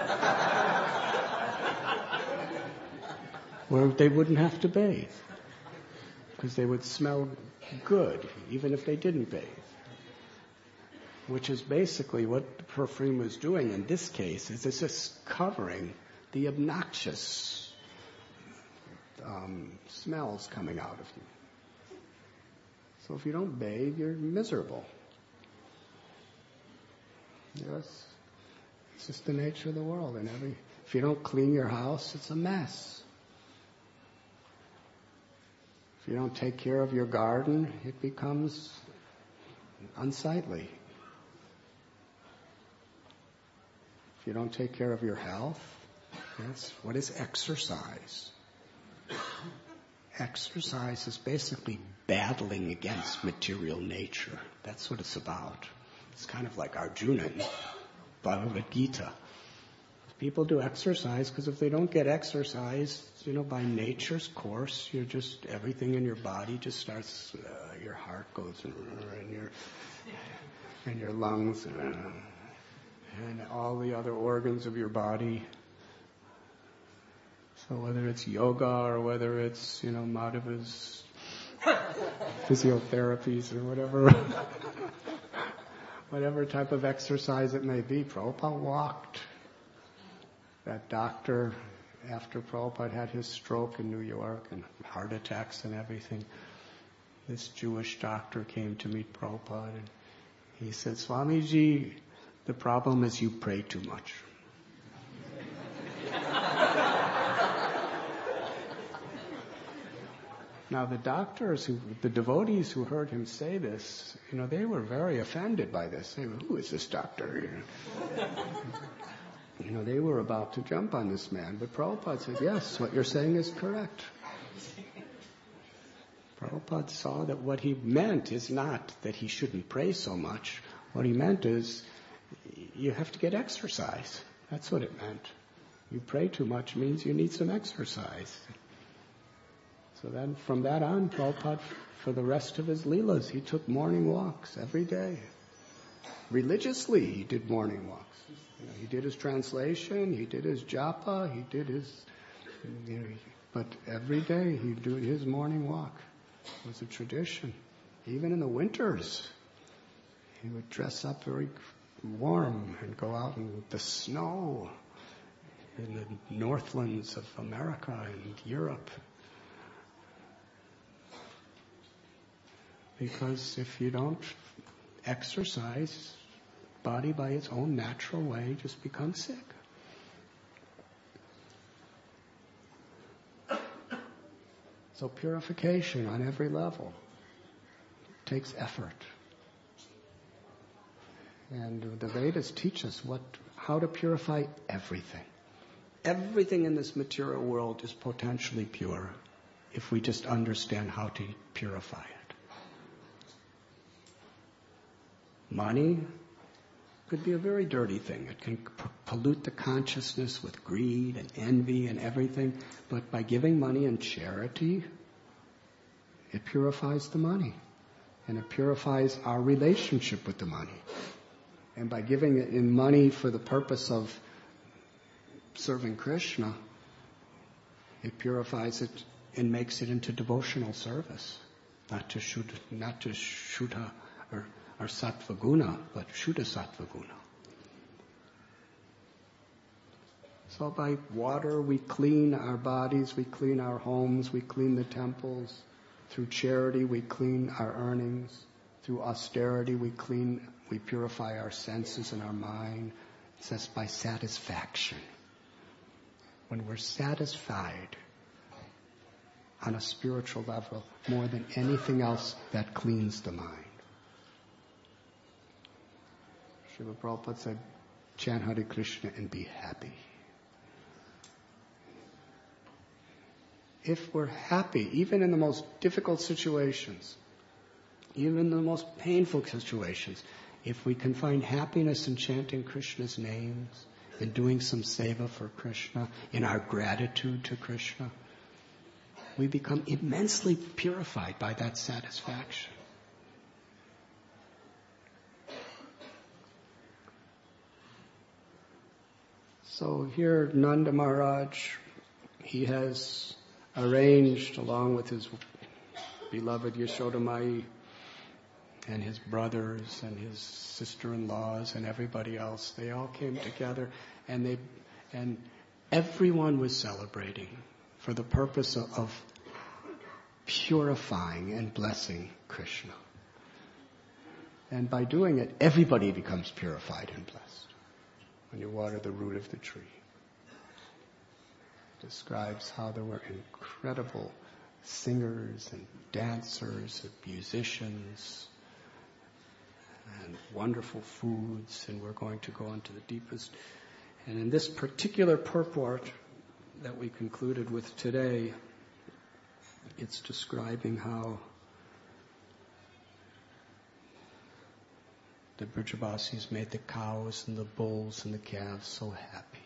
Where they wouldn't have to bathe. Because they would smell good, even if they didn't bathe. Which is basically what the perfume is doing in this case, is it's just covering the obnoxious um, smells coming out of you. So if you don't bathe, you're miserable. Yes, it's just the nature of the world. And every if you don't clean your house, it's a mess. If you don't take care of your garden, it becomes unsightly. If you don't take care of your health, yes, what is exercise? Exercise is basically battling against material nature. That's what it's about. It's kind of like Arjuna in Bhagavad Gita. People do exercise because if they don't get exercise, you know, by nature's course, you're just, everything in your body just starts, uh, your heart goes, uh, and your, and your lungs, uh, and all the other organs of your body. So whether it's yoga or whether it's, you know, Madhava's physiotherapies or whatever, whatever type of exercise it may be, Prabhupada walked. That doctor, after Prabhupada had his stroke in New York and heart attacks and everything, this Jewish doctor came to meet Prabhupada and he said, Swamiji, the problem is you pray too much. Now the doctors, who, the devotees who heard him say this, you know, they were very offended by this. They were, who is this doctor? You know, they were about to jump on this man. But Prabhupada said, yes, what you're saying is correct. Prabhupada saw that what he meant is not that he shouldn't pray so much. What he meant is you have to get exercise. That's what it meant. You pray too much means you need some exercise. So then from that on, Prabhupada, for the rest of his leelas, he took morning walks every day. Religiously, he did morning walks. You know, he did his translation, he did his japa, he did his, you know, but every day he'd do his morning walk. It was a tradition. Even in the winters, he would dress up very warm and go out in the snow in the northlands of America and Europe. Because if you don't exercise, body by its own natural way just becomes sick. So purification on every level takes effort. And the Vedas teach us what, how to purify everything. Everything in this material world is potentially pure if we just understand how to purify it. Money could be a very dirty thing. It can p- pollute the consciousness with greed and envy and everything. But by giving money in charity, it purifies the money. And it purifies our relationship with the money. And by giving it in money for the purpose of serving Krishna, it purifies it and makes it into devotional service. Not to shoot, not to Shuddha or, or Sattva Guna, but Shuddha Sattva Guna. So by water we clean our bodies, we clean our homes, we clean the temples. Through charity we clean our earnings. Through austerity we clean, we purify our senses and our mind. It says by satisfaction. When we're satisfied on a spiritual level more than anything else, that cleans the mind. Srila Prabhupada said, chant Hare Krishna and be happy. If we're happy, even in the most difficult situations, even in the most painful situations, if we can find happiness in chanting Krishna's names, in doing some seva for Krishna, in our gratitude to Krishna, we become immensely purified by that satisfaction. So here Nanda Maharaj, he has arranged, along with his beloved Yashoda Mai and his brothers and his sister-in-laws and everybody else, they all came together and they and everyone was celebrating for the purpose of, of purifying and blessing Krishna. And by doing it, everybody becomes purified and blessed. When you water the root of the tree. It describes how there were incredible singers and dancers and musicians and wonderful foods, and we're going to go into the deepest. And in this particular purport that we concluded with today, it's describing how the Brajavasis made the cows and the bulls and the calves so happy.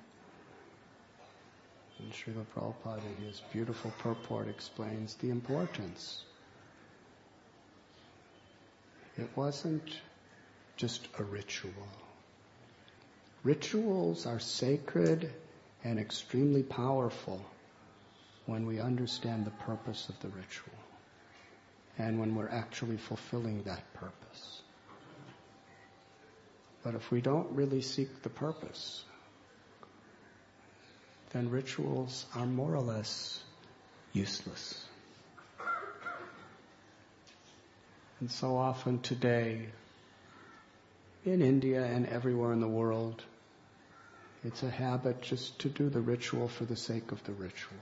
And Srila Prabhupada in his beautiful purport explains the importance. It wasn't just a ritual. Rituals are sacred and extremely powerful when we understand the purpose of the ritual and when we're actually fulfilling that purpose. But if we don't really seek the purpose, then rituals are more or less useless. And so often today, in India and everywhere in the world, it's a habit just to do the ritual for the sake of the ritual.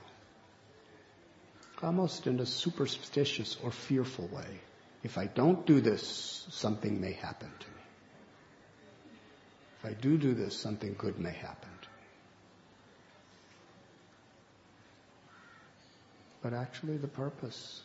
Almost in a superstitious or fearful way. If I don't do this, something may happen to me. If I do do this, something good may happen to me. But actually the purpose,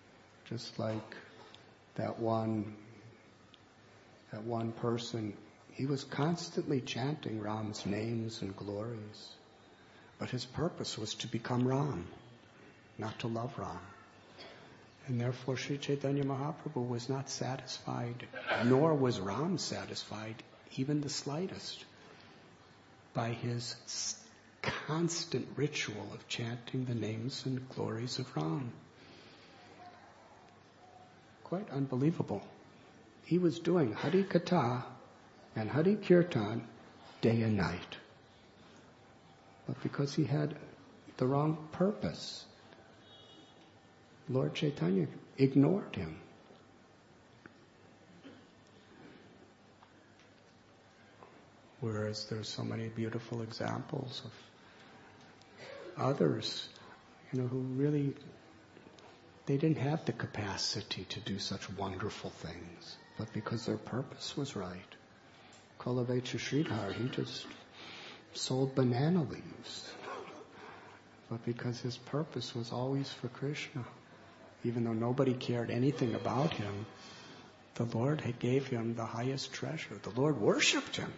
just like that one, that one person, He was constantly chanting Ram's names and glories. But his purpose was to become Ram, not to love Ram. And therefore Sri Chaitanya Mahaprabhu was not satisfied, nor was Ram satisfied, even the slightest, by his constant ritual of chanting the names and glories of Ram. Quite unbelievable. He was doing Hari Katha and Hari Kirtan day and night. But because he had the wrong purpose, Lord Chaitanya ignored him. Whereas there's so many beautiful examples of others, you know, who really, they didn't have the capacity to do such wonderful things, but because their purpose was right. Kolavecha Sridhar, he just sold banana leaves, but because his purpose was always for Krishna, even though nobody cared anything about him, the Lord had gave him the highest treasure. The Lord worshipped him.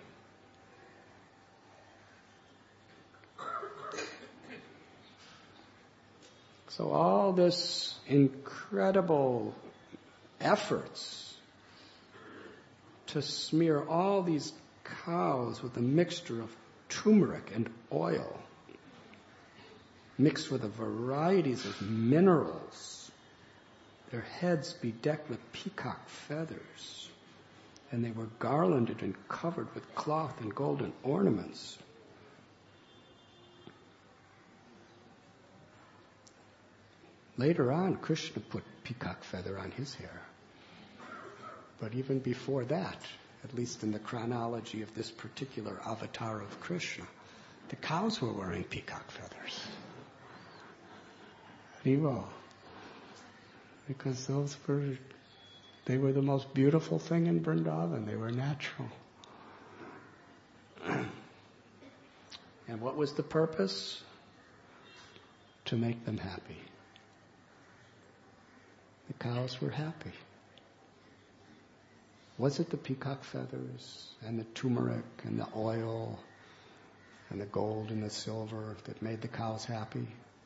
So all this incredible efforts to smear all these cows with a mixture of turmeric and oil, mixed with a varieties of minerals, their heads bedecked with peacock feathers, and they were garlanded and covered with cloth and golden ornaments. Later on, Krishna put peacock feather on his hair. But even before that, at least in the chronology of this particular avatar of Krishna, the cows were wearing peacock feathers. Haribo. Because those were, they were the most beautiful thing in Vrindavan. They were natural. And what was the purpose? To make them happy. The cows were happy. Was it the peacock feathers and the turmeric and the oil and the gold and the silver that made the cows happy?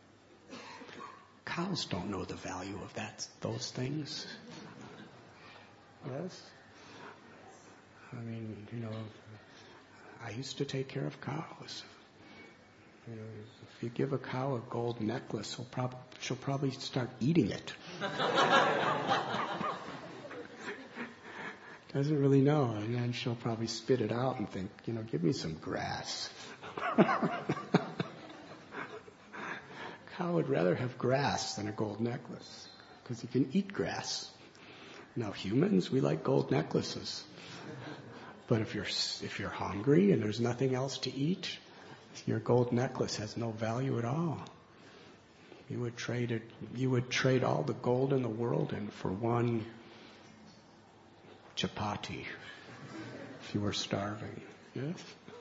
Cows don't know the value of that, those things. Yes? I mean, you know, I used to take care of cows. You know, if you give a cow a gold necklace, she'll, prob- she'll probably start eating it. Doesn't really know, and then she'll probably spit it out and think, you know, give me some grass. Cow would rather have grass than a gold necklace, because you can eat grass. Now humans, we like gold necklaces. But if you're if you're hungry and there's nothing else to eat, your gold necklace has no value at all. You would trade it. You would trade all the gold in the world in for one chapati if you were starving. Yes?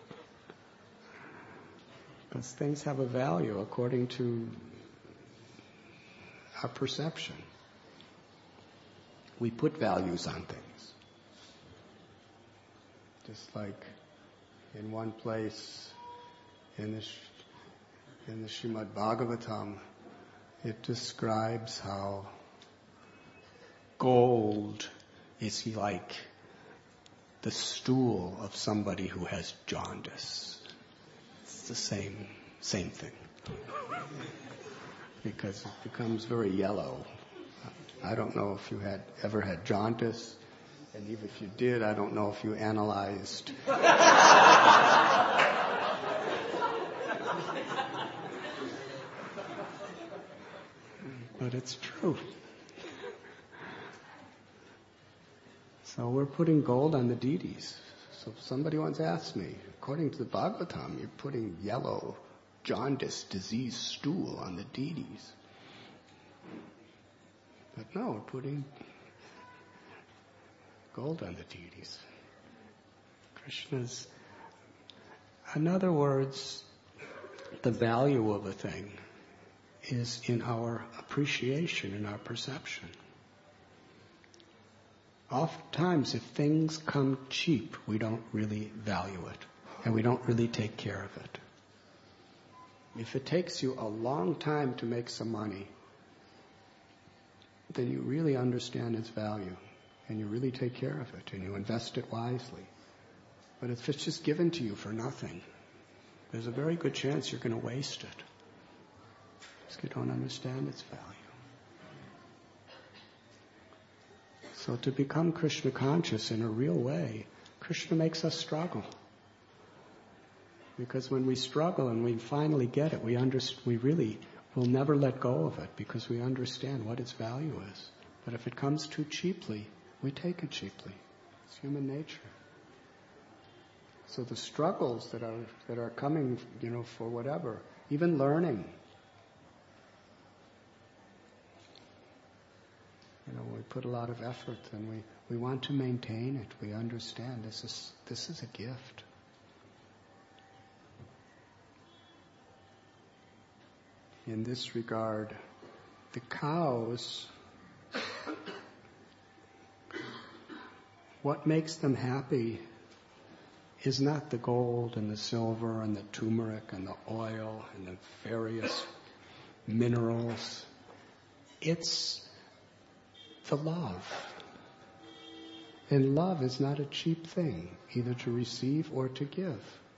Because things have a value according to our perception. We put values on things. Just like in one place in the, in the Srimad Bhagavatam, it describes how gold is like the stool of somebody who has jaundice. It's the same same thing. Because it becomes very yellow. I don't know if you had ever had jaundice, and even if you did, I don't know if you analyzed. But it's true. So we're putting gold on the deities. So somebody once asked me, according to the Bhagavatam, you're putting yellow, jaundice, disease stool on the deities. But no, we're putting gold on the deities. Krishna's, in other words, the value of a thing is in our appreciation, in our perception. Oftentimes, if things come cheap, we don't really value it, and we don't really take care of it. If it takes you a long time to make some money, then you really understand its value, and you really take care of it, and you invest it wisely. But if it's just given to you for nothing, there's a very good chance you're going to waste it, because you don't understand its value. So to become Krishna conscious in a real way, Krishna makes us struggle. Because when we struggle and we finally get it, we underst- we really will never let go of it because we understand what its value is. But if it comes too cheaply, we take it cheaply. It's human nature. So the struggles that are that are coming, you know, for whatever, even learning. You know, we put a lot of effort and we, we want to maintain it. We understand this is this is a gift. In this regard, the cows, what makes them happy is not the gold and the silver and the turmeric and the oil and the various minerals. It's the love. And love is not a cheap thing, either to receive or to give.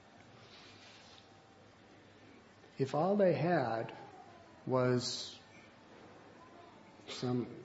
If all they had was some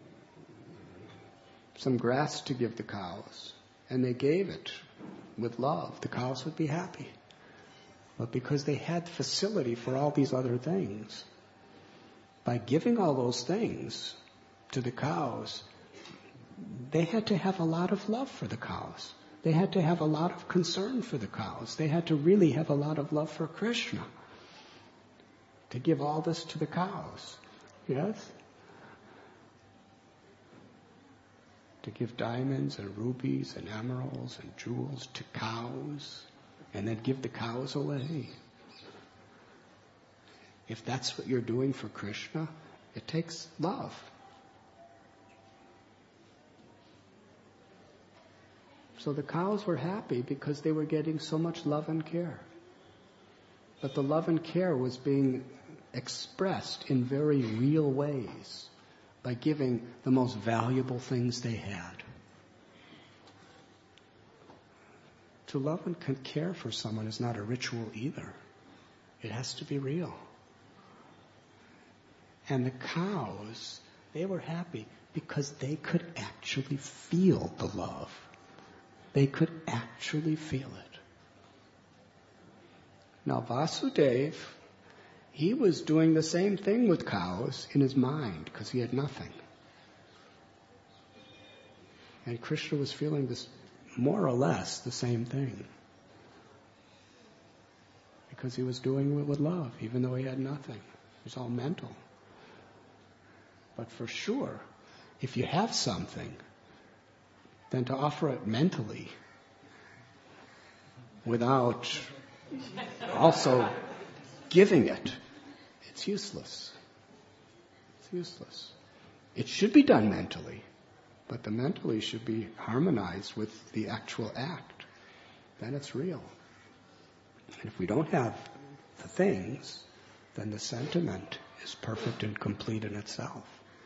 some grass to give the cows, and they gave it with love, the cows would be happy. But because they had facility for all these other things, by giving all those things to the cows, they had to have a lot of love for the cows. They had to have a lot of concern for the cows. They had to really have a lot of love for Krishna to give all this to the cows. Yes? To give diamonds and rubies and emeralds and jewels to cows and then give the cows away. If that's what you're doing for Krishna, it takes love. So the cows were happy because they were getting so much love and care. But the love and care was being expressed in very real ways by giving the most valuable things they had. To love and care for someone is not a ritual either. It has to be real. And the cows, they were happy because they could actually feel the love. They could actually feel it. Now Vasudeva, he was doing the same thing with cows in his mind because he had nothing. And Krishna was feeling this more or less the same thing. Because he was doing it with love, even though he had nothing. It was all mental. But for sure, if you have something, then to offer it mentally without also giving it, it's useless. It's useless. It should be done mentally, but the mentally should be harmonized with the actual act. Then it's real. And if we don't have the things, then the sentiment is perfect and complete in itself.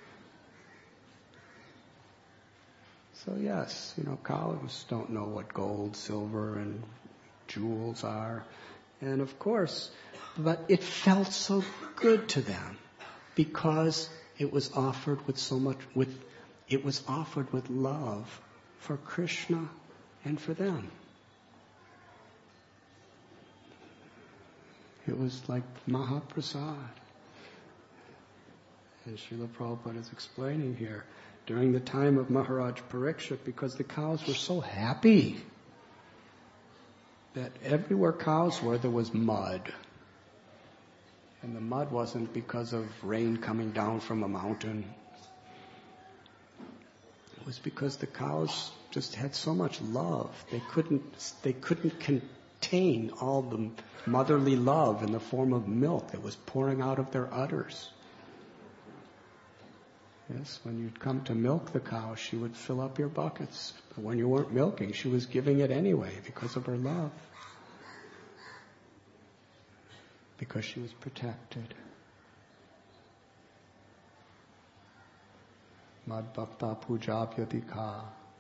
So yes, you know, cows don't know what gold, silver, and jewels are. And of course, but it felt so good to them because it was offered with so much, with, it was offered with love for Krishna and for them. It was like Mahaprasad. And Srila Prabhupada is explaining here, during the time of Maharaj Parikshit, because the cows were so happy that everywhere cows were, there was mud. And the mud wasn't because of rain coming down from a mountain. It was because the cows just had so much love. They couldn't, they couldn't contain all the motherly love in the form of milk that was pouring out of their udders. Yes, when you'd come to milk the cow, she would fill up your buckets. But when you weren't milking, she was giving it anyway because of her love. Because she was protected. Mad bhakta pujabhyadika.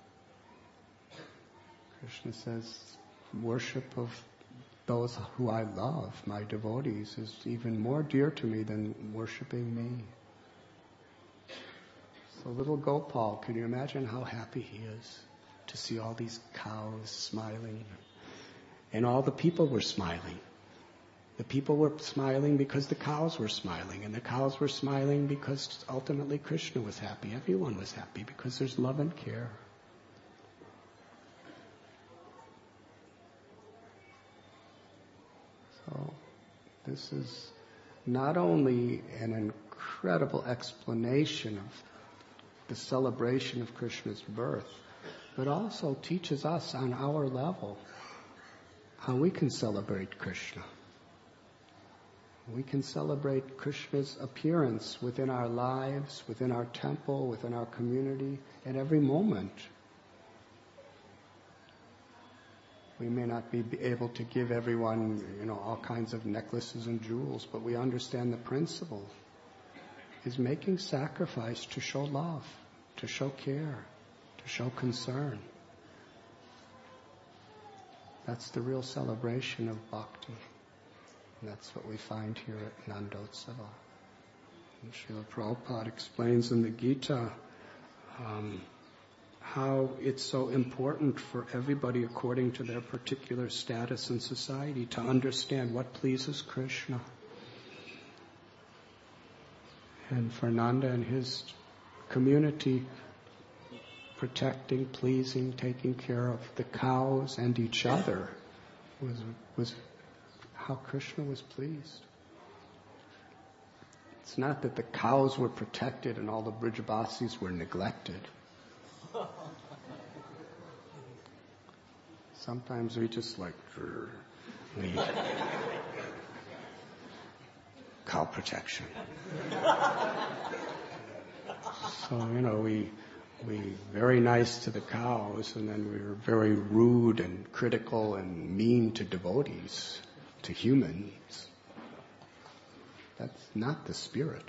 Krishna says, worship of those who I love, my devotees, is even more dear to me than worshipping me. So little Gopal, can you imagine how happy he is to see all these cows smiling? And all the people were smiling. The people were smiling because the cows were smiling, and the cows were smiling because ultimately Krishna was happy. Everyone was happy because there's love and care. So this is not only an incredible explanation of the celebration of Krishna's birth, but also teaches us on our level how we can celebrate Krishna. We can celebrate Krishna's appearance within our lives, within our temple, within our community, at every moment. We may not be able to give everyone, you know, all kinds of necklaces and jewels, but we understand the principle is making sacrifice to show love, to show care, to show concern. That's the real celebration of bhakti. And that's what we find here at Nandotsava. And Srila Prabhupada explains in the Gita um, how it's so important for everybody according to their particular status in society to understand what pleases Krishna. And for Nanda and his community, protecting, pleasing, taking care of the cows and each other was was how Krishna was pleased. It's not that the cows were protected and all the Brijabasis were neglected. Sometimes we just like, we, cow protection. So, you know, we we very nice to the cows, and then we were very rude and critical and mean to devotees, to humans. That's not the spirit.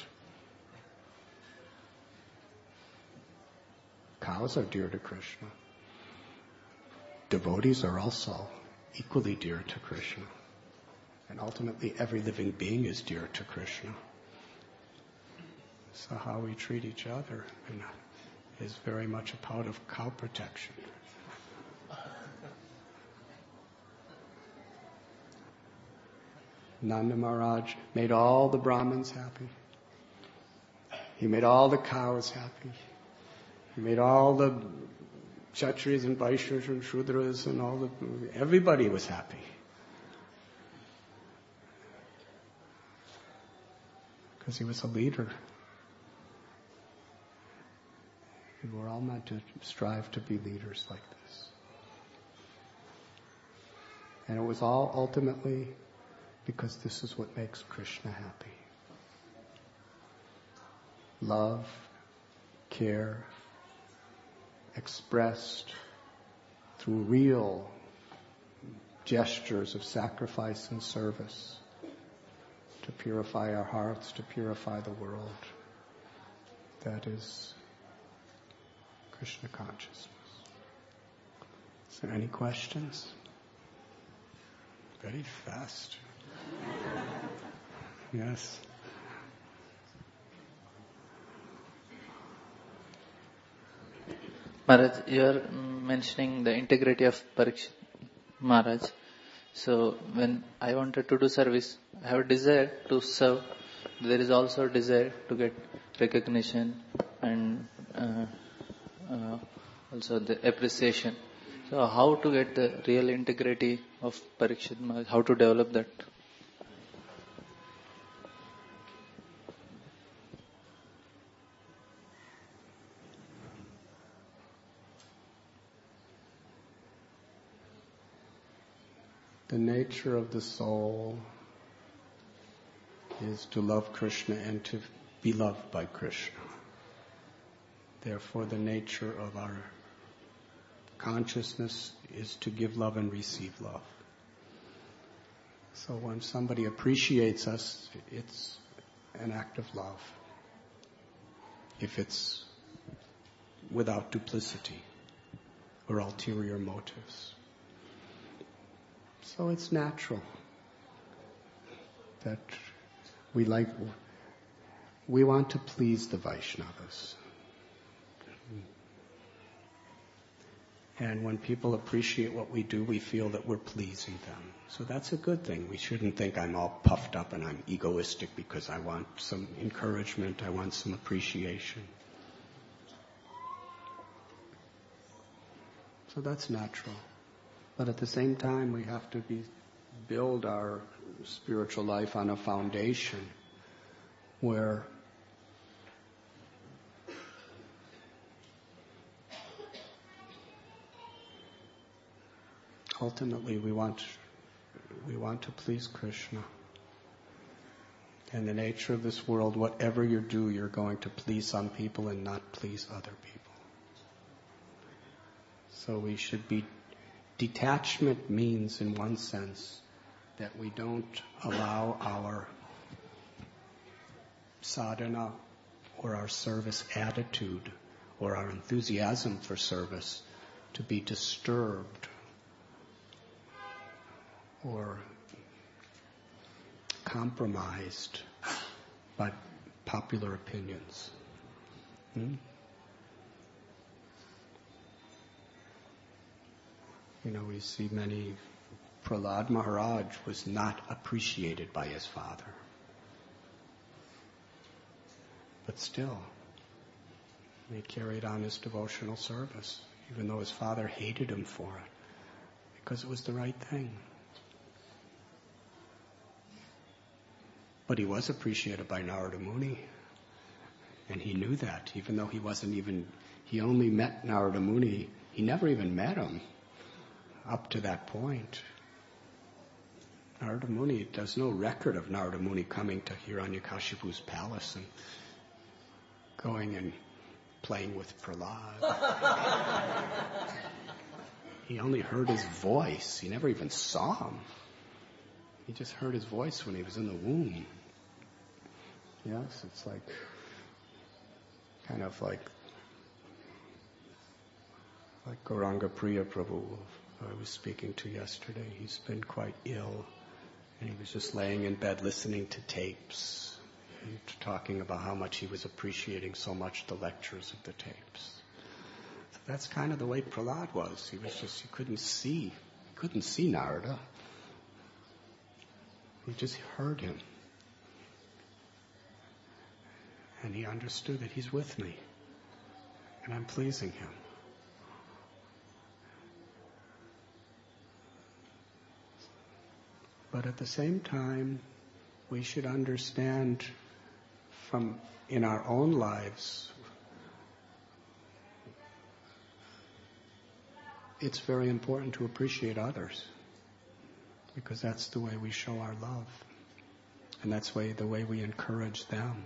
Cows are dear to Krishna. Devotees are also equally dear to Krishna. And ultimately every living being is dear to Krishna. So how we treat each other is very much a part of cow protection. Nanda Maharaj made all the Brahmins happy. He made all the cows happy. He made all the Kshatriyas and Vaishyas and Shudras and all the... Everybody was happy. Because he was a leader. And we're all meant to strive to be leaders like this. And it was all ultimately because this is what makes Krishna happy. Love, care, expressed through real gestures of sacrifice and service to purify our hearts, to purify the world. That is Krishna consciousness. Is there any questions? Very fast. Yes. Maharaj, you are mentioning the integrity of Parikshit Maharaj. So when I wanted to do service, I have a desire to serve. There is also a desire to get recognition and uh, uh, also the appreciation. So how to get the real integrity of Parikshit Maharaj? How to develop that? The nature of the soul is to love Krishna and to be loved by Krishna. Therefore, the nature of our consciousness is to give love and receive love. So when somebody appreciates us, it's an act of love. If it's without duplicity or ulterior motives. So it's natural that we like, we want to please the Vaishnavas. And when people appreciate what we do, we feel that we're pleasing them. So that's a good thing. We shouldn't think I'm all puffed up and I'm egoistic because I want some encouragement, I want some appreciation. So that's natural. But at the same time, we have to be, build our spiritual life on a foundation where ultimately we want we want to please Krishna. And the nature of this world, whatever you do, you're going to please some people and not please other people. So we should be, detachment means in one sense that we don't allow our sadhana or our service attitude or our enthusiasm for service to be disturbed or compromised by popular opinions. Hmm? You know, we see many, Prahlad Maharaj was not appreciated by his father. But still, he carried on his devotional service, even though his father hated him for it, because it was the right thing. But he was appreciated by Narada Muni, and he knew that, even though he wasn't even, he only met Narada Muni, he never even met him up to that point. Narada Muni, there's no record of Narada Muni coming to Hiranyakashipu's palace and going and playing with Prahlad. He only heard his voice. He never even saw him. He just heard his voice when he was in the womb. Yes, it's like, kind of like, like Gauranga Priya Prabhu I was speaking to yesterday. He's been quite ill, and he was just laying in bed listening to tapes and talking about how much he was appreciating so much the lectures of the tapes. So that's kind of the way Prahlad was. He was just, he couldn't see, he couldn't see Narada. He just heard him. And he understood that he's with me, and I'm pleasing him. But at the same time, we should understand from in our own lives, it's very important to appreciate others, because that's the way we show our love, and that's way, the way we encourage them.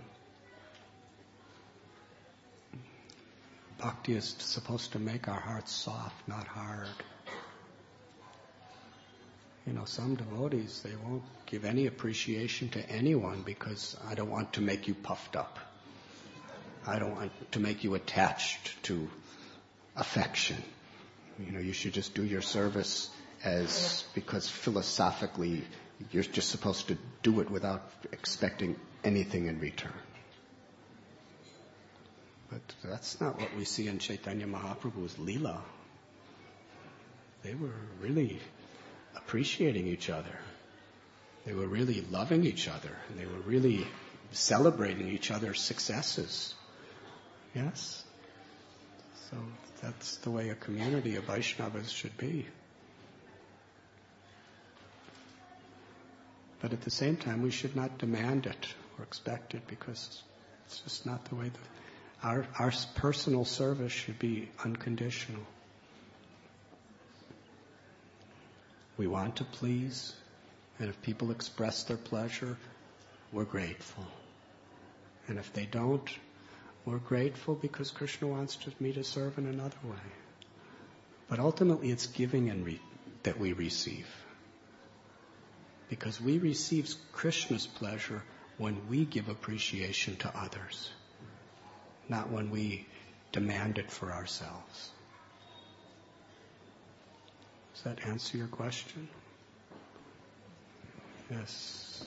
Bhakti is supposed to make our hearts soft, not hard. You know, some devotees, they won't give any appreciation to anyone because I don't want to make you puffed up. I don't want to make you attached to affection. You know, you should just do your service as, because philosophically you're just supposed to do it without expecting anything in return. But that's not what we see in Chaitanya Mahaprabhu's Leela. They were really appreciating each other. They were really loving each other, and they were really celebrating each other's successes. Yes? So that's the way a community of Vaishnavas should be. But at the same time, we should not demand it or expect it, because it's just not the way that our, our personal service should be unconditional. We want to please, and if people express their pleasure, we're grateful. And if they don't, We're grateful because Krishna wants to, me to serve in another way. But ultimately it's giving and re- that we receive. Because we receive Krishna's pleasure when we give appreciation to others, not when we demand it for ourselves. Does that answer your question? Yes.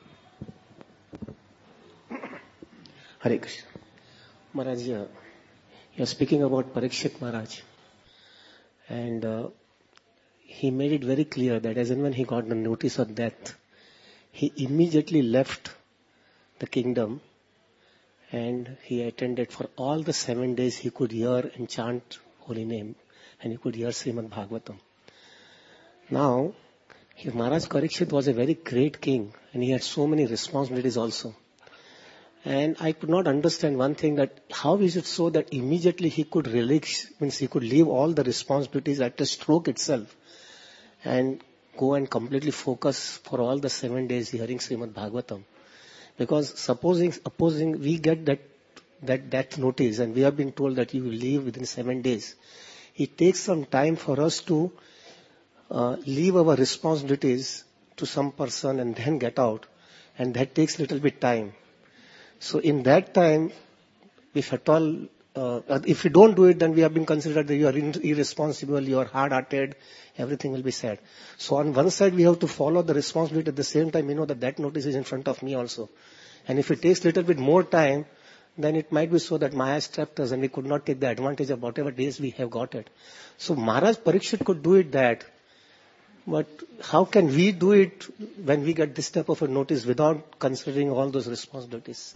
Hare Krishna. Maharaj, uh, you're speaking about Parikshit Maharaj. And uh, he made it very clear that as and when he got the notice of death, he immediately left the kingdom and he attended for all the seven days he could hear and chant holy name and he could hear Srimad Bhagavatam. Now, Maharaj Parikshit was a very great king and he had so many responsibilities also. And I could not understand one thing, that how is it so that immediately he could relax, means he could leave all the responsibilities at the stroke itself and go and completely focus for all the seven days hearing Srimad Bhagavatam. Because supposing, supposing we get that, that death notice and we have been told that you will leave within seven days, it takes some time for us to uh, leave our responsibilities to some person and then get out, and that takes little bit time. So in that time, if at all, uh, if we don't do it, then we have been considered that you are irresponsible, you are hard-hearted, everything will be said. So on one side, we have to follow the responsibility. At the same time, you know that that notice is in front of me also. And if it takes little bit more time, then it might be so that Maya trapped us and we could not take the advantage of whatever days we have got it. So Maharaj Parikshit could do it that. But how can we do it when we get this type of a notice without considering all those responsibilities?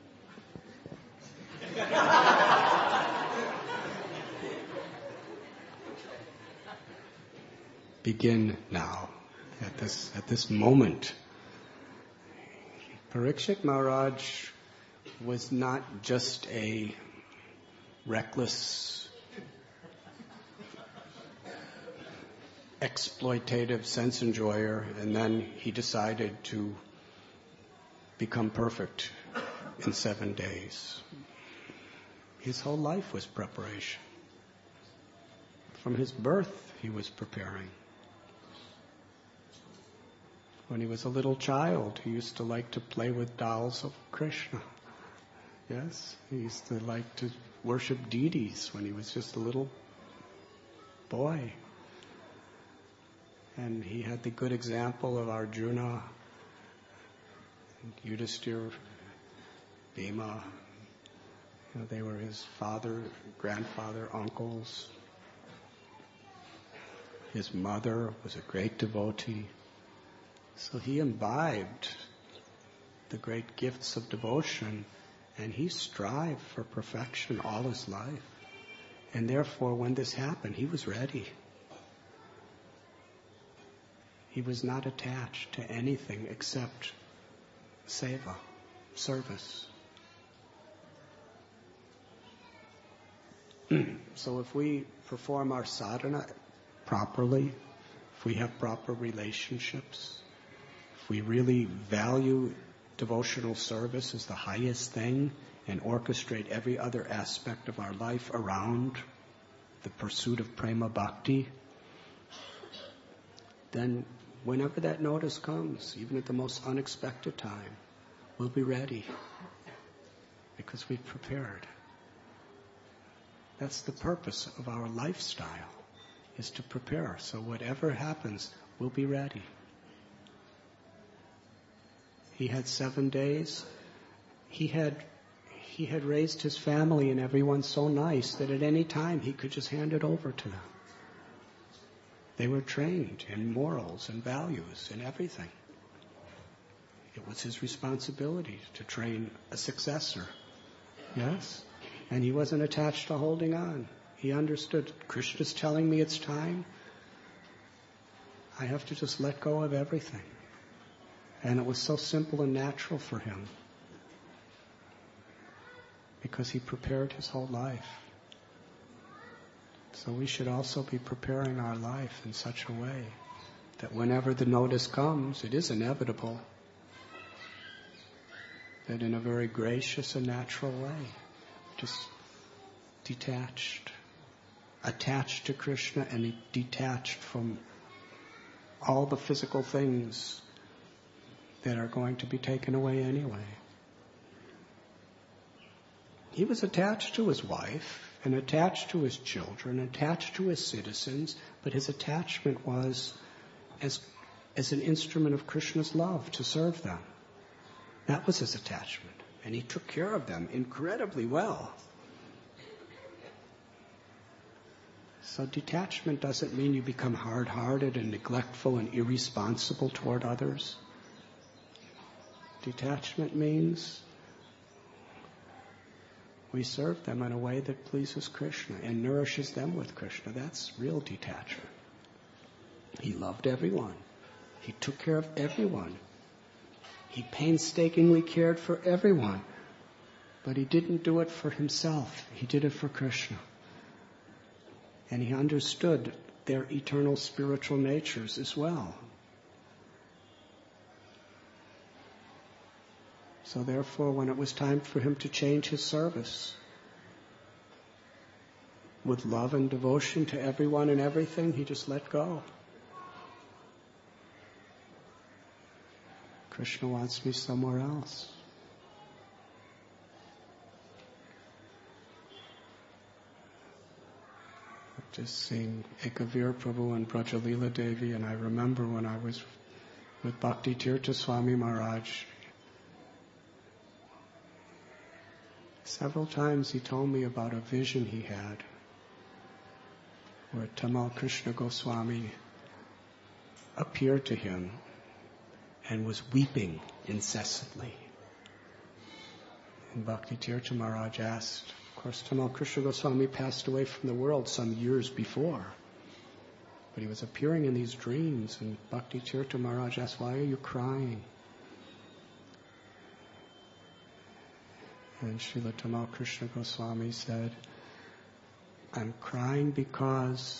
Begin now, at this at this moment. Parikshit Maharaj was not just a reckless, exploitative sense enjoyer, and then he decided to become perfect in seven days. His whole life was preparation. From his birth, he was preparing. When he was a little child, he used to like to play with dolls of Krishna. Yes, he used to like to worship deities when he was just a little boy. And he had the good example of Arjuna, Yudhishthira, Bhima. You know, they were his father, grandfather, uncles. His mother was a great devotee. So he imbibed the great gifts of devotion, and he strived for perfection all his life. And therefore, when this happened, he was ready. He was not attached to anything except seva, service. So if we perform our sadhana properly, if we have proper relationships, if we really value devotional service as the highest thing and orchestrate every other aspect of our life around the pursuit of prema bhakti, then whenever that notice comes, even at the most unexpected time, we'll be ready because we've prepared. That's the purpose of our lifestyle, is to prepare. So whatever happens, we'll be ready. He had seven days. He had he had raised his family and everyone so nice that at any time he could just hand it over to them. They were trained in morals and values and everything. It was his responsibility to train a successor. Yes? And he wasn't attached to holding on. He understood, Krishna's telling me it's time. I have to just let go of everything. And it was so simple and natural for him because he prepared his whole life. So we should also be preparing our life in such a way that whenever the notice comes, it is inevitable, that in a very gracious and natural way, just detached, attached to Krishna and detached from all the physical things that are going to be taken away anyway. He was attached to his wife and attached to his children, attached to his citizens, but his attachment was as, as an instrument of Krishna's love to serve them. That was his attachment. And he took care of them incredibly well. So detachment doesn't mean you become hard-hearted and neglectful and irresponsible toward others. Detachment means we serve them in a way that pleases Krishna and nourishes them with Krishna. That's real detachment. He loved everyone. He took care of everyone. He painstakingly cared for everyone. But he didn't do it for himself. He did it for Krishna. And he understood their eternal spiritual natures as well. So therefore, when it was time for him to change his service, with love and devotion to everyone and everything, he just let go. Krishna wants me somewhere else. I've just seen Ekavir Prabhu and Brajalila Devi, and I remember when I was with Bhakti Tirtha Swami Maharaj, several times he told me about a vision he had where Tamal Krishna Goswami appeared to him and was weeping incessantly. And Bhakti Tirtha Maharaj asked, of course Tamal Krishna Goswami passed away from the world some years before, but he was appearing in these dreams, and Bhakti Tirtha Maharaj asked, why are you crying? And Srila Tamal Krishna Goswami said, I'm crying because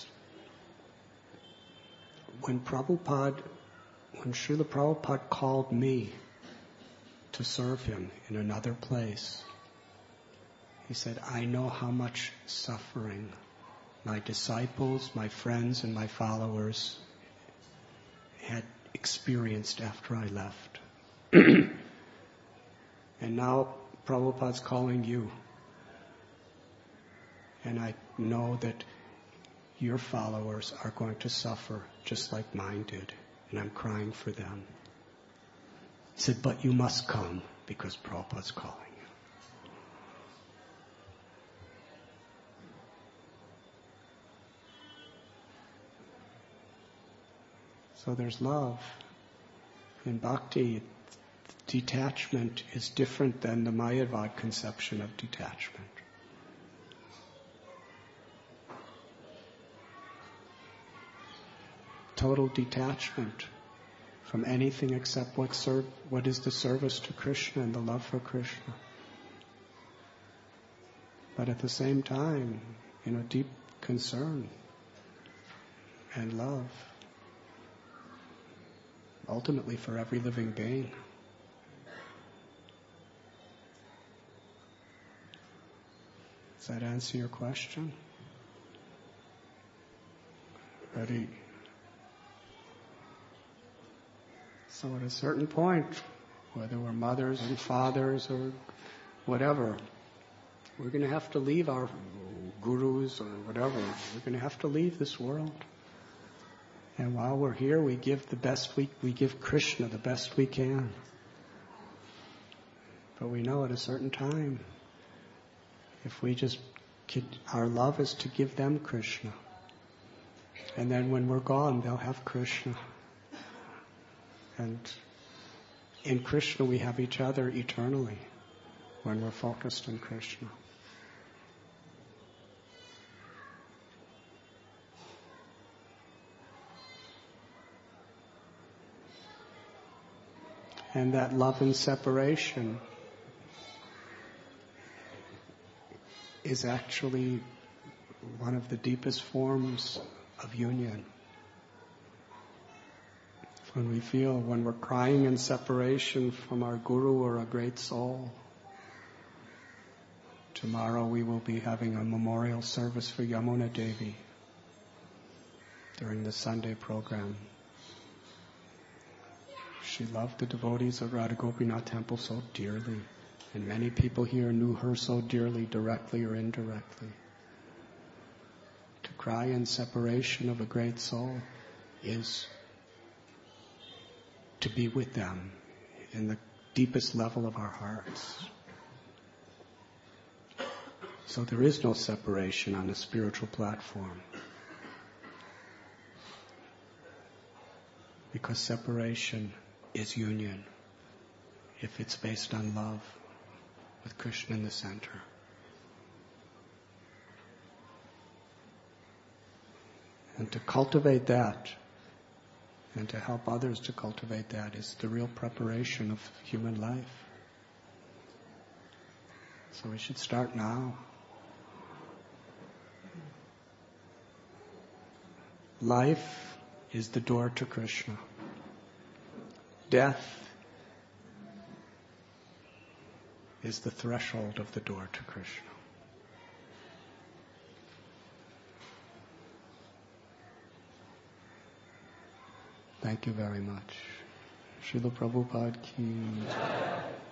when Prabhupada, when Srila Prabhupada called me to serve him in another place, he said, I know how much suffering my disciples, my friends, and my followers had experienced after I left. And now Prabhupada's calling you. And I know that your followers are going to suffer just like mine did. And I'm crying for them. He said, but you must come because Prabhupada's calling you. So there's love. In bhakti, detachment is different than the Mayavad conception of detachment. Total detachment from anything except what serve, what is the service to Krishna and the love for Krishna. But at the same time, you know, deep concern and love, ultimately for every living being. Does that answer your question? Ready? So at a certain point, whether we're mothers and fathers or whatever, we're going to have to leave our gurus or whatever. We're going to have to leave this world. And while we're here, we give the best we, we give Krishna the best we can. But we know at a certain time, if we just, our love is to give them Krishna. And then when we're gone, they'll have Krishna. And in Krishna we have each other eternally when we're focused on Krishna. And that love and separation is actually one of the deepest forms of union. When we feel, when we're crying in separation from our guru or a great soul, Tomorrow we will be having a memorial service for Yamuna Devi during the Sunday program. She loved the devotees of Radha Gopinath Temple so dearly, and many people here knew her so dearly, directly or indirectly. To cry in separation of a great soul is to be with them in the deepest level of our hearts. So there is no separation on the spiritual platform. Because separation is union, if it's based on love, with Krishna in the center. And to cultivate that, and to help others to cultivate that, is the real preparation of human life. So we should start now. Life is the door to Krishna. Death is the threshold of the door to Krishna. Thank you very much. Srila Prabhupada ki